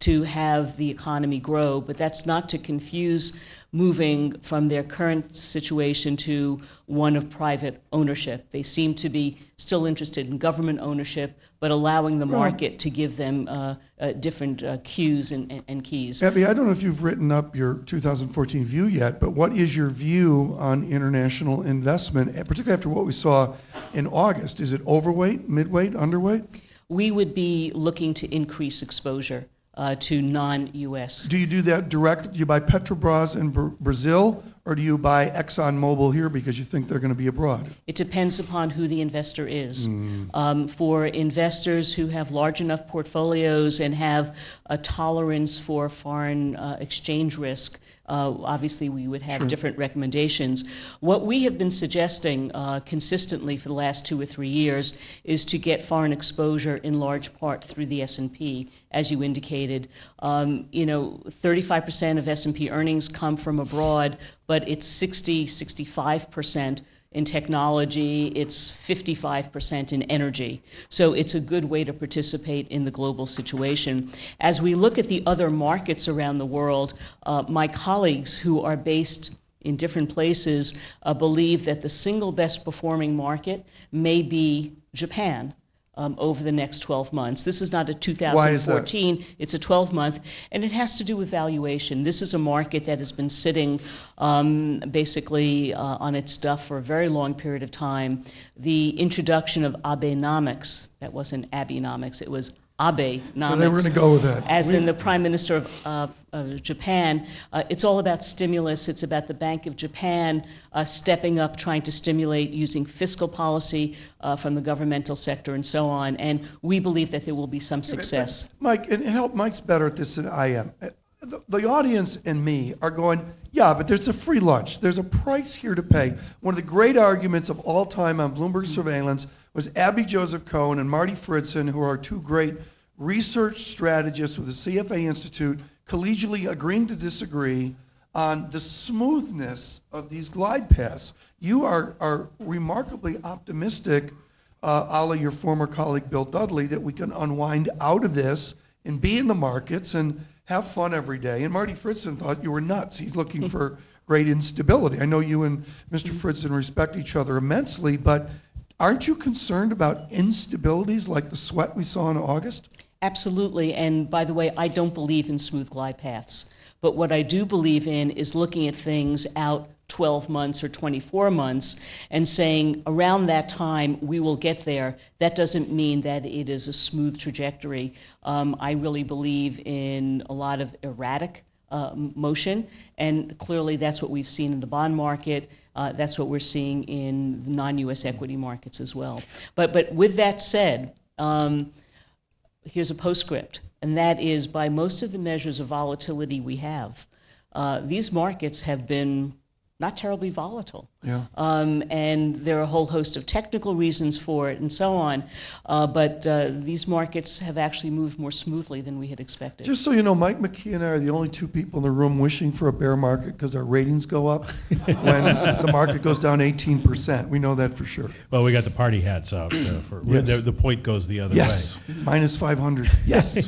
to have the economy grow, but that's not to confuse moving from their current situation to one of private ownership. They seem to be still interested in government ownership, but allowing the market to give them uh, uh, different uh, cues and, and, and keys. Abby, I don't know if you've written up your two thousand fourteen view yet, but what is your view on international investment, particularly after what we saw in August? Is it overweight, midweight, underweight? We would be looking to increase exposure Uh, to non-U S. Do you do that direct? Do you buy Petrobras in Br- Brazil, or do you buy ExxonMobil here because you think they're going to be abroad? It depends upon who the investor is. Mm. Um, for investors who have large enough portfolios and have a tolerance for foreign uh, exchange risk, uh, obviously we would have Sure. different recommendations. What we have been suggesting uh, consistently for the last two or three years is to get foreign exposure in large part through the S and P, as you indicated. Um, you know, thirty-five percent of S and P earnings come from abroad, but it's sixty, sixty-five percent in technology, it's fifty-five percent in energy. So it's a good way to participate in the global situation. As we look at the other markets around the world, uh, my colleagues who are based in different places uh, believe that the single best performing market may be Japan. Um, over the next twelve months. This is not a two thousand fourteen, it's a twelve month, and it has to do with valuation. This is a market that has been sitting um, basically uh, on its duff for a very long period of time. The introduction of Abenomics, that wasn't Abenomics, it was Abenomics. So they were going to go with that. As we, in the Prime Minister of, uh, of Japan. Uh, it's all about stimulus. It's about the Bank of Japan uh, stepping up, trying to stimulate using fiscal policy uh, from the governmental sector and so on. And we believe that there will be some success. Mike, and help, Mike's better at this than I am. The, the audience and me are going, yeah, but there's a free lunch. There's a price here to pay. One of the great arguments of all time on Bloomberg Surveillance was Abby Joseph Cohen and Marty Fridson, who are two great research strategists with the C F A Institute, collegially agreeing to disagree on the smoothness of these glide paths. You are, are remarkably optimistic, uh, a la your former colleague Bill Dudley, that we can unwind out of this and be in the markets and have fun every day. And Marty Fridson thought you were nuts. He's looking for great instability. I know you and Mister Fridson respect each other immensely, but aren't you concerned about instabilities like the sweat we saw in August? Absolutely. And by the way, I don't believe in smooth glide paths. But what I do believe in is looking at things out twelve months or twenty-four months and saying around that time we will get there. That doesn't mean that it is a smooth trajectory. Um, I really believe in a lot of erratic uh, motion, and clearly that's what we've seen in the bond market. Uh, that's what we're seeing in non-U S equity markets as well. But but with that said, um, here's a postscript, and that is by most of the measures of volatility we have, uh, these markets have been not terribly volatile. Yeah. Um, and there are a whole host of technical reasons for it and so on. Uh, but uh, these markets have actually moved more smoothly than we had expected. Just so you know, Mike McKee and I are the only two people in the room wishing for a bear market because our ratings go up when the market goes down eighteen percent. We know that for sure. Well, we got the party hats out. Uh, for Yes. the, the point goes the other Yes. way. Minus five hundred. Yes.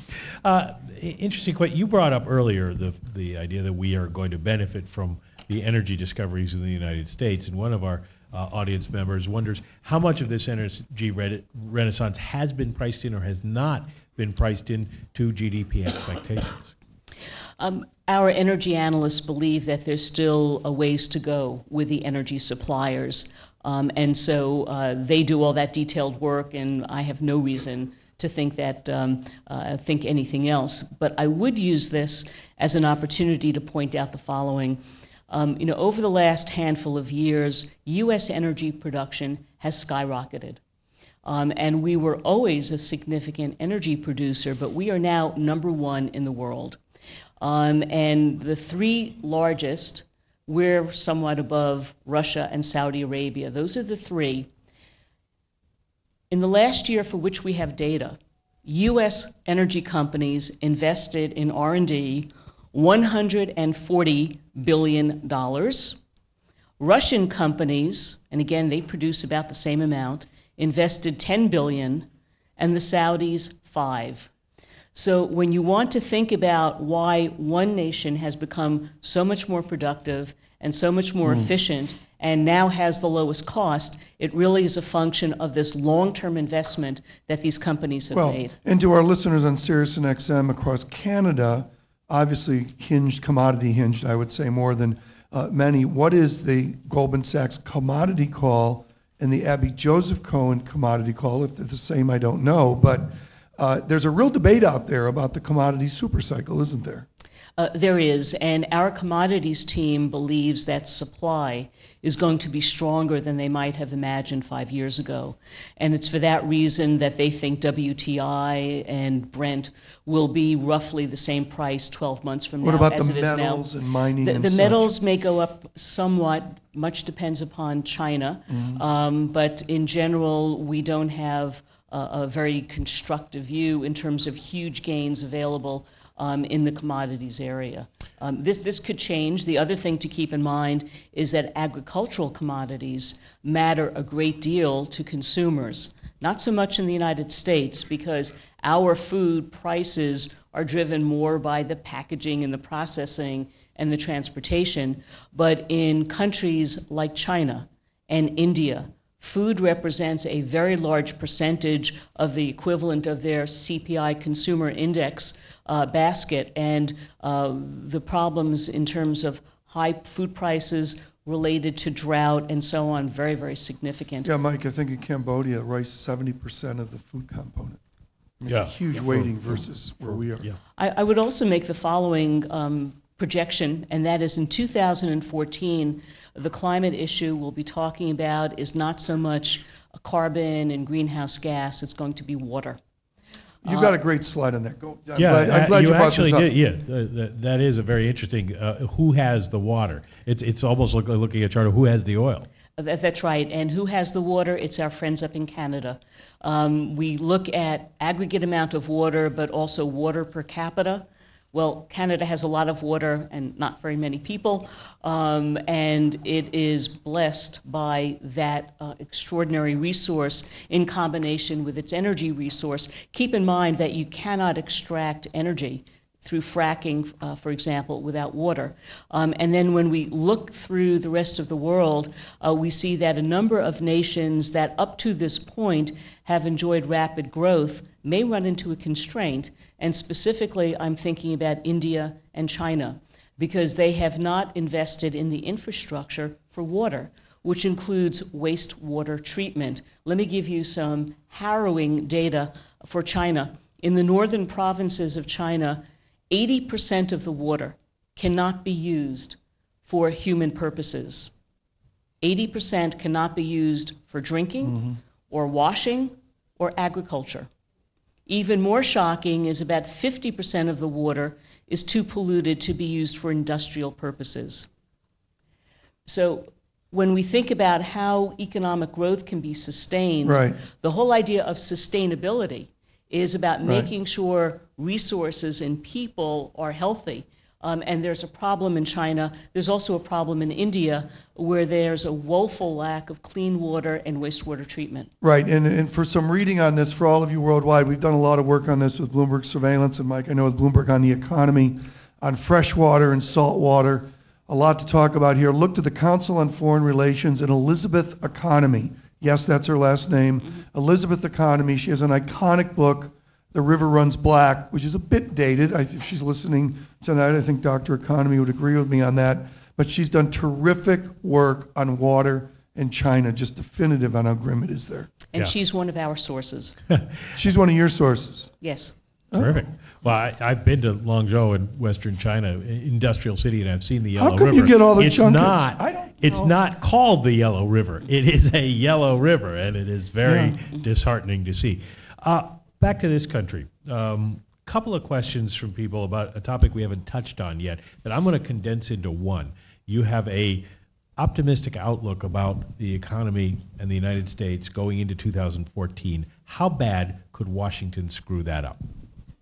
Uh, interesting question. You brought up earlier the the idea that we are going to benefit from the energy discoveries in the United States, and one of our uh, audience members wonders how much of this energy re- renaissance has been priced in or has not been priced in to G D P expectations. Um, our energy analysts believe that there's still a ways to go with the energy suppliers, um, and so uh, they do all that detailed work, and I have no reason to think that um, uh, think anything else. But I would use this as an opportunity to point out the following. Um, you know, over the last handful of years, U S energy production has skyrocketed. Um, and we were always a significant energy producer, but we are now number one in the world. Um, and the three largest, we're somewhat above Russia and Saudi Arabia. Those are the three. In the last year for which we have data, U S energy companies invested in R and D one hundred forty billion dollars. Russian companies, and again they produce about the same amount, invested ten billion dollars, and the Saudis five. So when you want to think about why one nation has become so much more productive and so much more mm. efficient and now has the lowest cost, it really is a function of this long-term investment that these companies have well, made. And to our listeners on Sirius and X M across Canada, obviously hinged, commodity hinged, I would say more than uh, many, what is the Goldman Sachs commodity call and the Abby Joseph Cohen commodity call? If they're the same, I don't know, but uh, there's a real debate out there about the commodity supercycle, isn't there? Uh, there is, and our commodities team believes that supply is going to be stronger than they might have imagined five years ago. And it's for that reason that they think W T I and Brent will be roughly the same price twelve months from what now about as the it is now. metals and mining The, and the such? metals may go up somewhat, much depends upon China, Mm-hmm. um, but in general, we don't have a, a very constructive view in terms of huge gains available Um, in the commodities area. Um, this, this could change. The other thing to keep in mind is that agricultural commodities matter a great deal to consumers, not so much in the United States because our food prices are driven more by the packaging and the processing and the transportation, but in countries like China and India, food represents a very large percentage of the equivalent of their C P I consumer index uh, basket, and uh, the problems in terms of high food prices related to drought and so on, very, very significant. Yeah, Mike, I think in Cambodia, rice is seventy percent of the food component. I mean, yeah. It's a huge yeah. weighting for, versus for, where we are. Yeah. I, I would also make the following um, projection, and that is in two thousand fourteen, the climate issue we'll be talking about is not so much carbon and greenhouse gas, it's going to be water. You've got a great slide on that. Go, I'm yeah, glad, I'm glad you, you brought actually this up. did. Yeah, uh, that, that is a very interesting. Uh, who has the water? It's it's almost like looking at a chart of who has the oil. That, that's right. And who has the water? It's our friends up in Canada. Um, we look at aggregate amount of water, but also water per capita. Well, Canada has a lot of water and not very many people, um, and it is blessed by that uh, extraordinary resource in combination with its energy resource. Keep in mind that you cannot extract energy through fracking, uh, for example, without water. Um, and then when we look through the rest of the world, uh, we see that a number of nations that up to this point have enjoyed rapid growth may run into a constraint. And specifically, I'm thinking about India and China, because they have not invested in the infrastructure for water, which includes wastewater treatment. Let me give you some harrowing data for China. In the northern provinces of China, eighty percent of the water cannot be used for human purposes. eighty percent cannot be used for drinking mm-hmm. or washing or agriculture. Even more shocking is about fifty percent of the water is too polluted to be used for industrial purposes. So when we think about how economic growth can be sustained, right. the whole idea of sustainability is about right. making sure resources and people are healthy. Um, and there's a problem in China. There's also a problem in India where there's a woeful lack of clean water and wastewater treatment. Right, and, and for some reading on this, for all of you worldwide, we've done a lot of work on this with Bloomberg Surveillance, and Mike, I know with Bloomberg on the economy, on fresh water and salt water. A lot to talk about here. Look to the Council on Foreign Relations and Elizabeth Economy. Yes, that's her last name. Mm-hmm. Elizabeth Economy. She has an iconic book, The River Runs Black, which is a bit dated. I, if she's listening tonight, I think Doctor Economy would agree with me on that. But she's done terrific work on water in China, just definitive on how grim it is there. And Yeah. she's one of our sources. She's one of your sources. Yes. Terrific. Well, I, I've been to Langzhou in western China, industrial city, and I've seen the How Yellow come River. you get all the it's junkets? not. I don't It's know. not called the Yellow River. It is a yellow river, and it is very Yeah. disheartening to see. Uh, back to this country. Um, couple of questions from people about a topic we haven't touched on yet, that I'm going to condense into one. You have a optimistic outlook about the economy and the United States going into two thousand fourteen. How bad could Washington screw that up?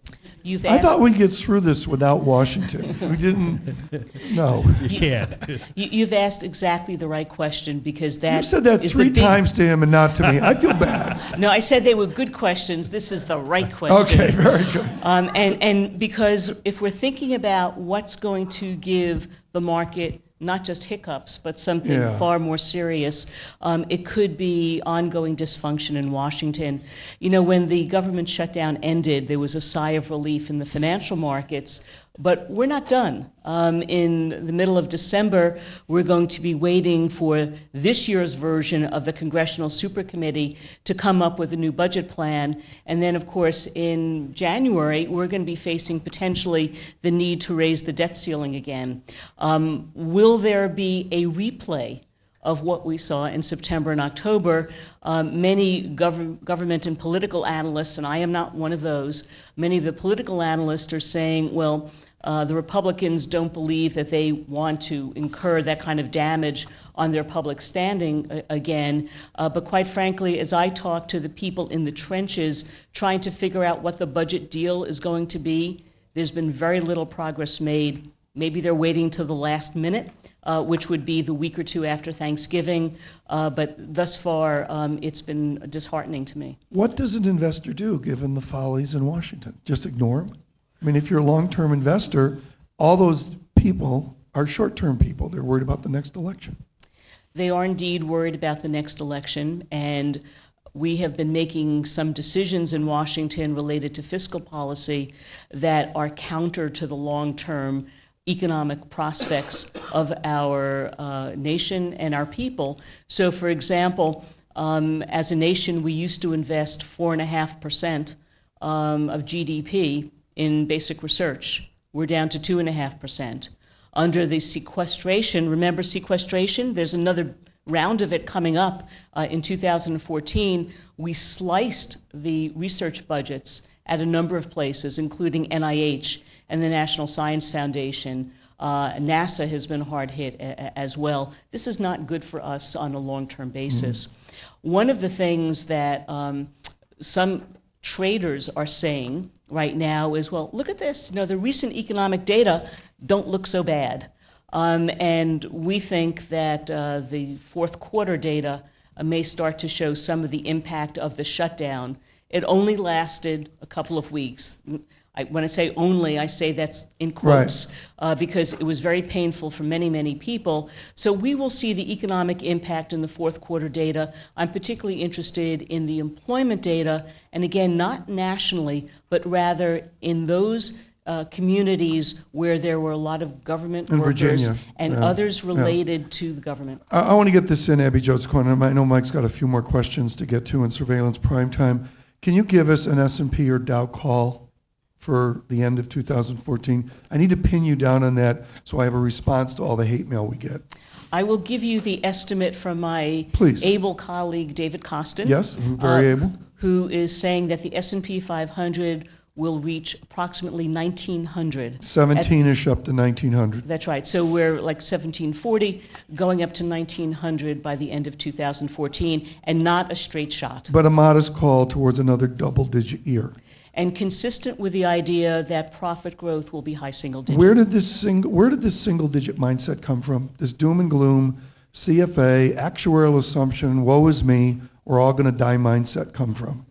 You've I asked, thought we'd get through this without Washington. We didn't. No. You can't. you, you've asked exactly the right question, because that You said that is three the big, times to him and not to me. I feel bad. No, I said they were good questions. This is the right question. Okay, very good. Um, and, and because if we're thinking about what's going to give the market not just hiccups, but something Yeah. far more serious, um, it could be ongoing dysfunction in Washington. You know, when the government shutdown ended, there was a sigh of relief in the financial markets, but we're not done. Um, in the middle of December, we're going to be waiting for this year's version of the Congressional Supercommittee to come up with a new budget plan. And then, of course, in January, we're going to be facing potentially the need to raise the debt ceiling again. Um, will there be a replay of what we saw in September and October? Um, many gov- government and political analysts, and I am not one of those, many of the political analysts are saying, well, Uh, the Republicans don't believe that they want to incur that kind of damage on their public standing uh, again. Uh, but quite frankly, as I talk to the people in the trenches trying to figure out what the budget deal is going to be, there's been very little progress made. Maybe they're waiting till the last minute, uh, which would be the week or two after Thanksgiving. Uh, but thus far, um, it's been disheartening to me. What does an investor do given the follies in Washington? Just ignore them? I mean, if you're a long-term investor, all those people are short-term people. They're worried about the next election. They are indeed worried about the next election, and we have been making some decisions in Washington related to fiscal policy that are counter to the long-term economic prospects of our uh, nation and our people. So, for example, um, as a nation, we used to invest four and a half percent um, of G D P in basic research. We're down to two and a half percent. Under the sequestration, remember sequestration? There's another round of it coming up uh, in two thousand fourteen. We sliced the research budgets at a number of places, including N I H and the National Science Foundation. Uh, NASA has been hard hit a- as well. This is not good for us on a long-term basis. Mm-hmm. One of the things that um, some traders are saying right now is, well, look at this. You know, the recent economic data don't look so bad. Um, and we think that uh, the fourth quarter data uh, may start to show some of the impact of the shutdown. It only lasted a couple of weeks. I, when I say only, I say that's in quotes, right. uh, because it was very painful for many, many people. So we will see the economic impact in the fourth quarter data. I'm particularly interested in the employment data, and again, not nationally, but rather in those uh, communities where there were a lot of government in workers Virginia. and yeah. others related yeah. to the government. I, I want to get this in, Abby Jones Corner. I know Mike's got a few more questions to get to in surveillance prime time. Can you give us an S and P or Dow call for the end of two thousand fourteen? I need to pin you down on that so I have a response to all the hate mail we get. I will give you the estimate from my Please. able colleague, David Kostin. Yes, very uh, able. Who is saying that the S and P five hundred will reach approximately nineteen hundred. seventeen-ish up to nineteen hundred. That's right. So we're like seventeen forty, going up to nineteen hundred by the end of two thousand fourteen, and not a straight shot. But a modest call towards another double-digit year. And consistent with the idea that profit growth will be high single digit. Where did this single Where did this single-digit mindset come from? This doom and gloom, C F A, actuarial assumption, woe is me, we're all going to die mindset come from?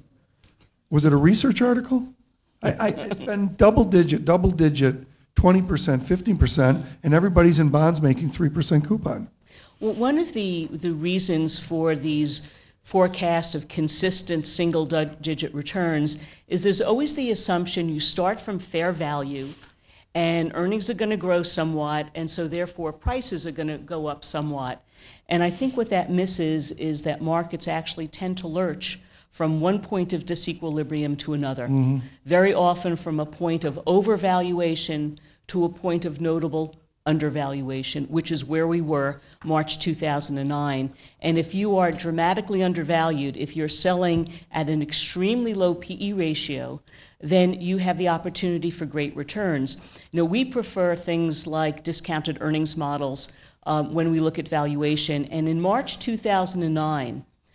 Was it a research article? I, I, it's been double-digit, double-digit, twenty percent, fifteen percent, and everybody's in bonds making three percent coupon. Well, one of the, the reasons for these forecast of consistent single-digit returns is there's always the assumption you start from fair value and earnings are going to grow somewhat, and so therefore prices are going to go up somewhat. And I think what that misses is that markets actually tend to lurch from one point of disequilibrium to another, mm-hmm. very often from a point of overvaluation to a point of notable undervaluation, which is where we were March two thousand nine. And if you are dramatically undervalued, if you're selling at an extremely low P E ratio, then you have the opportunity for great returns. You know, we prefer things like discounted earnings models um, when we look at valuation. And in March two thousand nine,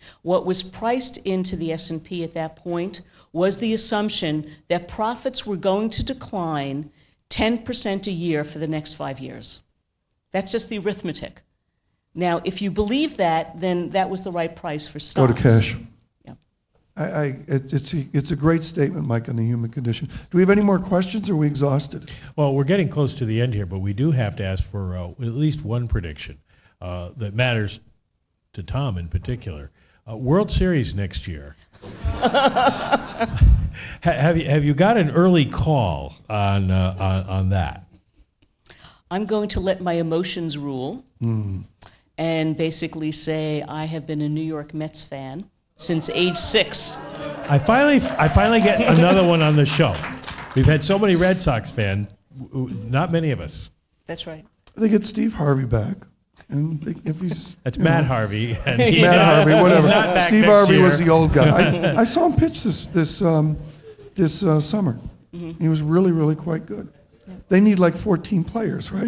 What was priced into the S and P at that point was the assumption that profits were going to decline ten percent a year for the next five years. That's just the arithmetic. Now, if you believe that, then that was the right price for stocks. Go to cash. Yeah. I, I, it, it's, a, it's a great statement, Mike, on the human condition. Do we have any more questions, or are we exhausted? Well, we're getting close to the end here, but we do have to ask for uh, at least one prediction uh, that matters to Tom in particular. Uh, World Series next year. ha, have you have you got an early call on uh, on, on that? I'm going to let my emotions rule. Mm. And basically say I have been a New York Mets fan since age six. I finally, I finally get another one on the show. We've had so many Red Sox fans, not many of us. That's right. They get Steve Harvey back, and they, if he's that's you Matt know, Harvey. And Matt not, Harvey, whatever. not back Steve next Harvey year. was the old guy. I, I saw him pitch this this um, this uh, summer. Mm-hmm. He was really really quite good. Yeah. They need like fourteen players, right?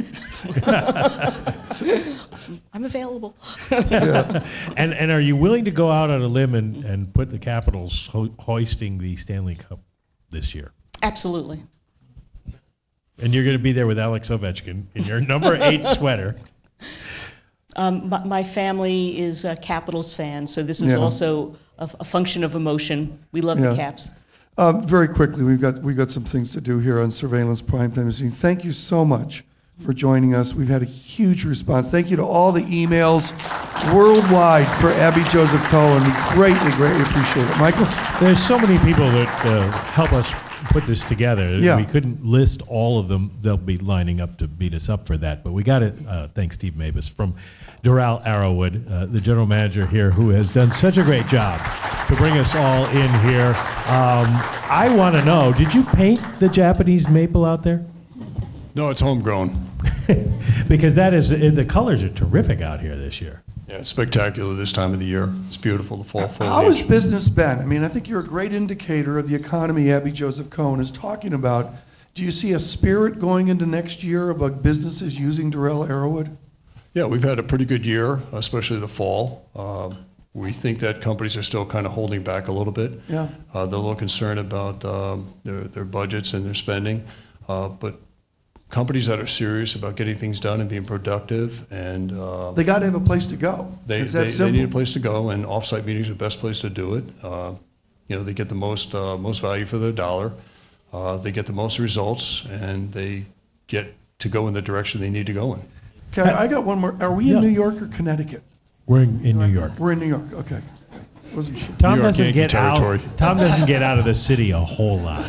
I'm available. Yeah. And and are you willing to go out on a limb and, and put the Capitals ho- hoisting the Stanley Cup this year? Absolutely. And you're going to be there with Alex Ovechkin in your number eight sweater. Um, my, my family is a Capitals fan, so this is Yeah. also a, a function of emotion. We love Yeah. the Caps. Uh, very quickly, we've got we've got some things to do here on Surveillance Primetime Machine. Thank you so much for joining us. We've had a huge response. Thank you to all the emails worldwide for Abby Joseph Cohen. We greatly, greatly appreciate it. Michael? There's so many people that uh, help us put this together. Yeah. We couldn't list all of them. They'll be lining up to beat us up for that. But we got it, uh, thanks Steve Mavis, from Doral Arrowwood, uh, the general manager here, who has done such a great job to bring us all in here. Um, I want to know, did you paint the Japanese maple out there? No, it's homegrown. Because that is, the colors are terrific out here this year. Yeah, it's spectacular this time of the year. It's beautiful, the fall foliage. How has business been? I mean, I think you're a great indicator of the economy Abby Joseph Cohen is talking about. Do you see a spirit going into next year about businesses using Doral Arrowwood? Yeah, we've had a pretty good year, especially the fall. Uh, we think that companies are still kind of holding back a little bit. Yeah. Uh, they're a little concerned about um, their, their budgets and their spending. Uh, but companies that are serious about getting things done and being productive, and uh, They got to have a place to go. They, It's that they, they simple. need a place to go, and off-site meetings are the best place to do it. Uh, you know, they get the most uh, most value for their dollar. Uh, they get the most results, and they get to go in the direction they need to go in. Okay, I got one more. Are we in Yeah. New York or Connecticut? We're in, in New York. We're in New York. Okay. Wasn't sure. Tom New York doesn't Yankee get territory. out. Tom doesn't get out of the city a whole lot.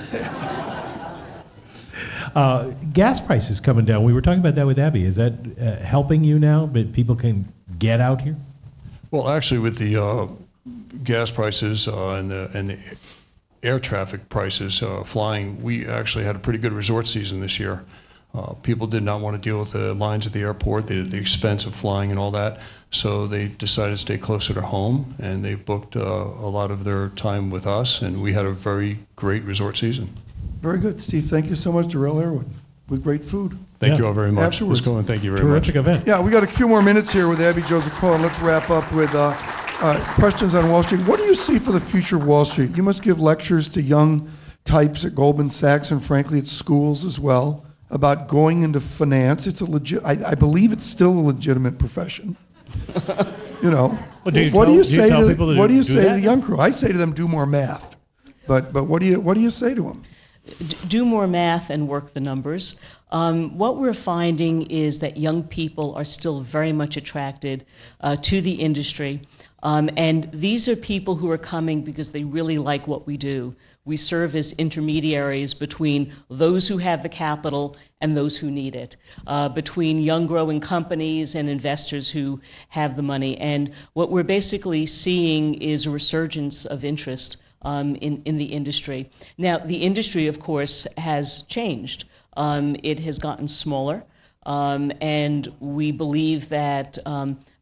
Uh, gas prices coming down. We were talking about that with Abby. Is that uh, helping you now? But people can get out here. Well, actually, with the uh, gas prices uh, and the and the air traffic prices uh, flying, we actually had a pretty good resort season this year. Uh, people did not want to deal with the lines at the airport, the, the expense of flying and all that, so they decided to stay closer to home, and they booked uh, a lot of their time with us, and we had a very great resort season. Very good. Steve, thank you so much, Doral Arrowwood, with great food. Thank Yeah. you all very much. Afterwards. Let's go and thank you very Terrific much. event. Yeah, we got a few more minutes here with Abby Joseph Cohen. Let's wrap up with uh, uh, questions on Wall Street. What do you see for the future of Wall Street? You must give lectures to young types at Goldman Sachs and frankly at schools as well about going into finance. It's a legit. I, I believe it's still a legitimate profession. You know, Well, do you what tell- do you do you say tell to people to what do you do say to that? the young crew? I say to them, do more math. But but what do you what do you say to them? D- do more math and work the numbers. Um, what we're finding is that young people are still very much attracted uh, to the industry. Um, and these are people who are coming because they really like what we do. We serve as intermediaries between those who have the capital and those who need it, uh, between young growing companies and investors who have the money. And what we're basically seeing is a resurgence of interest um, in, in the industry. Now, the industry, of course, has changed. Um, it has gotten smaller, um, and we believe that um,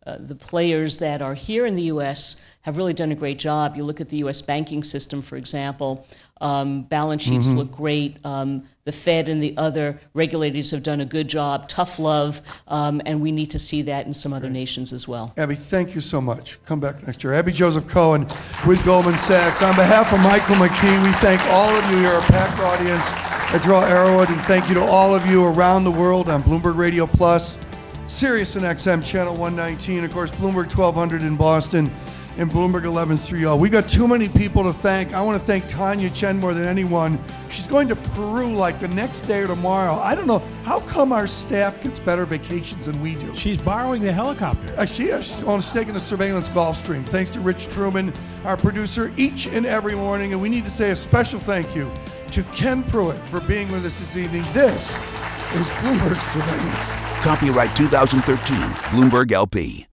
uh, the players that are here in the U S have really done a great job. You look at the U S banking system, for example, um, balance sheets Mm-hmm. look great. Um, the Fed and the other regulators have done a good job, tough love, um, and we need to see that in some other nations as well. Abby, thank you so much. Come back next year. Abby Joseph Cohen with Goldman Sachs. On behalf of Michael McKee, we thank all of you here, a packed audience at Darrell Arrowwood, and thank you to all of you around the world on Bloomberg Radio Plus, Sirius and X M Channel one nineteen, of course, Bloomberg twelve hundred in Boston, and Bloomberg eleven thirty. We got too many people to thank. I want to thank Tanya Chen more than anyone. She's going to Peru like the next day or tomorrow. I don't know. How come our staff gets better vacations than we do? She's borrowing the helicopter. Uh, she is. She's on a stake in the surveillance Gulfstream. Thanks to Rich Truman, our producer, each and every morning. And we need to say a special thank you to Ken Pruitt for being with us this evening. This is Bloomberg Surveillance. Copyright two thousand thirteen, Bloomberg L P.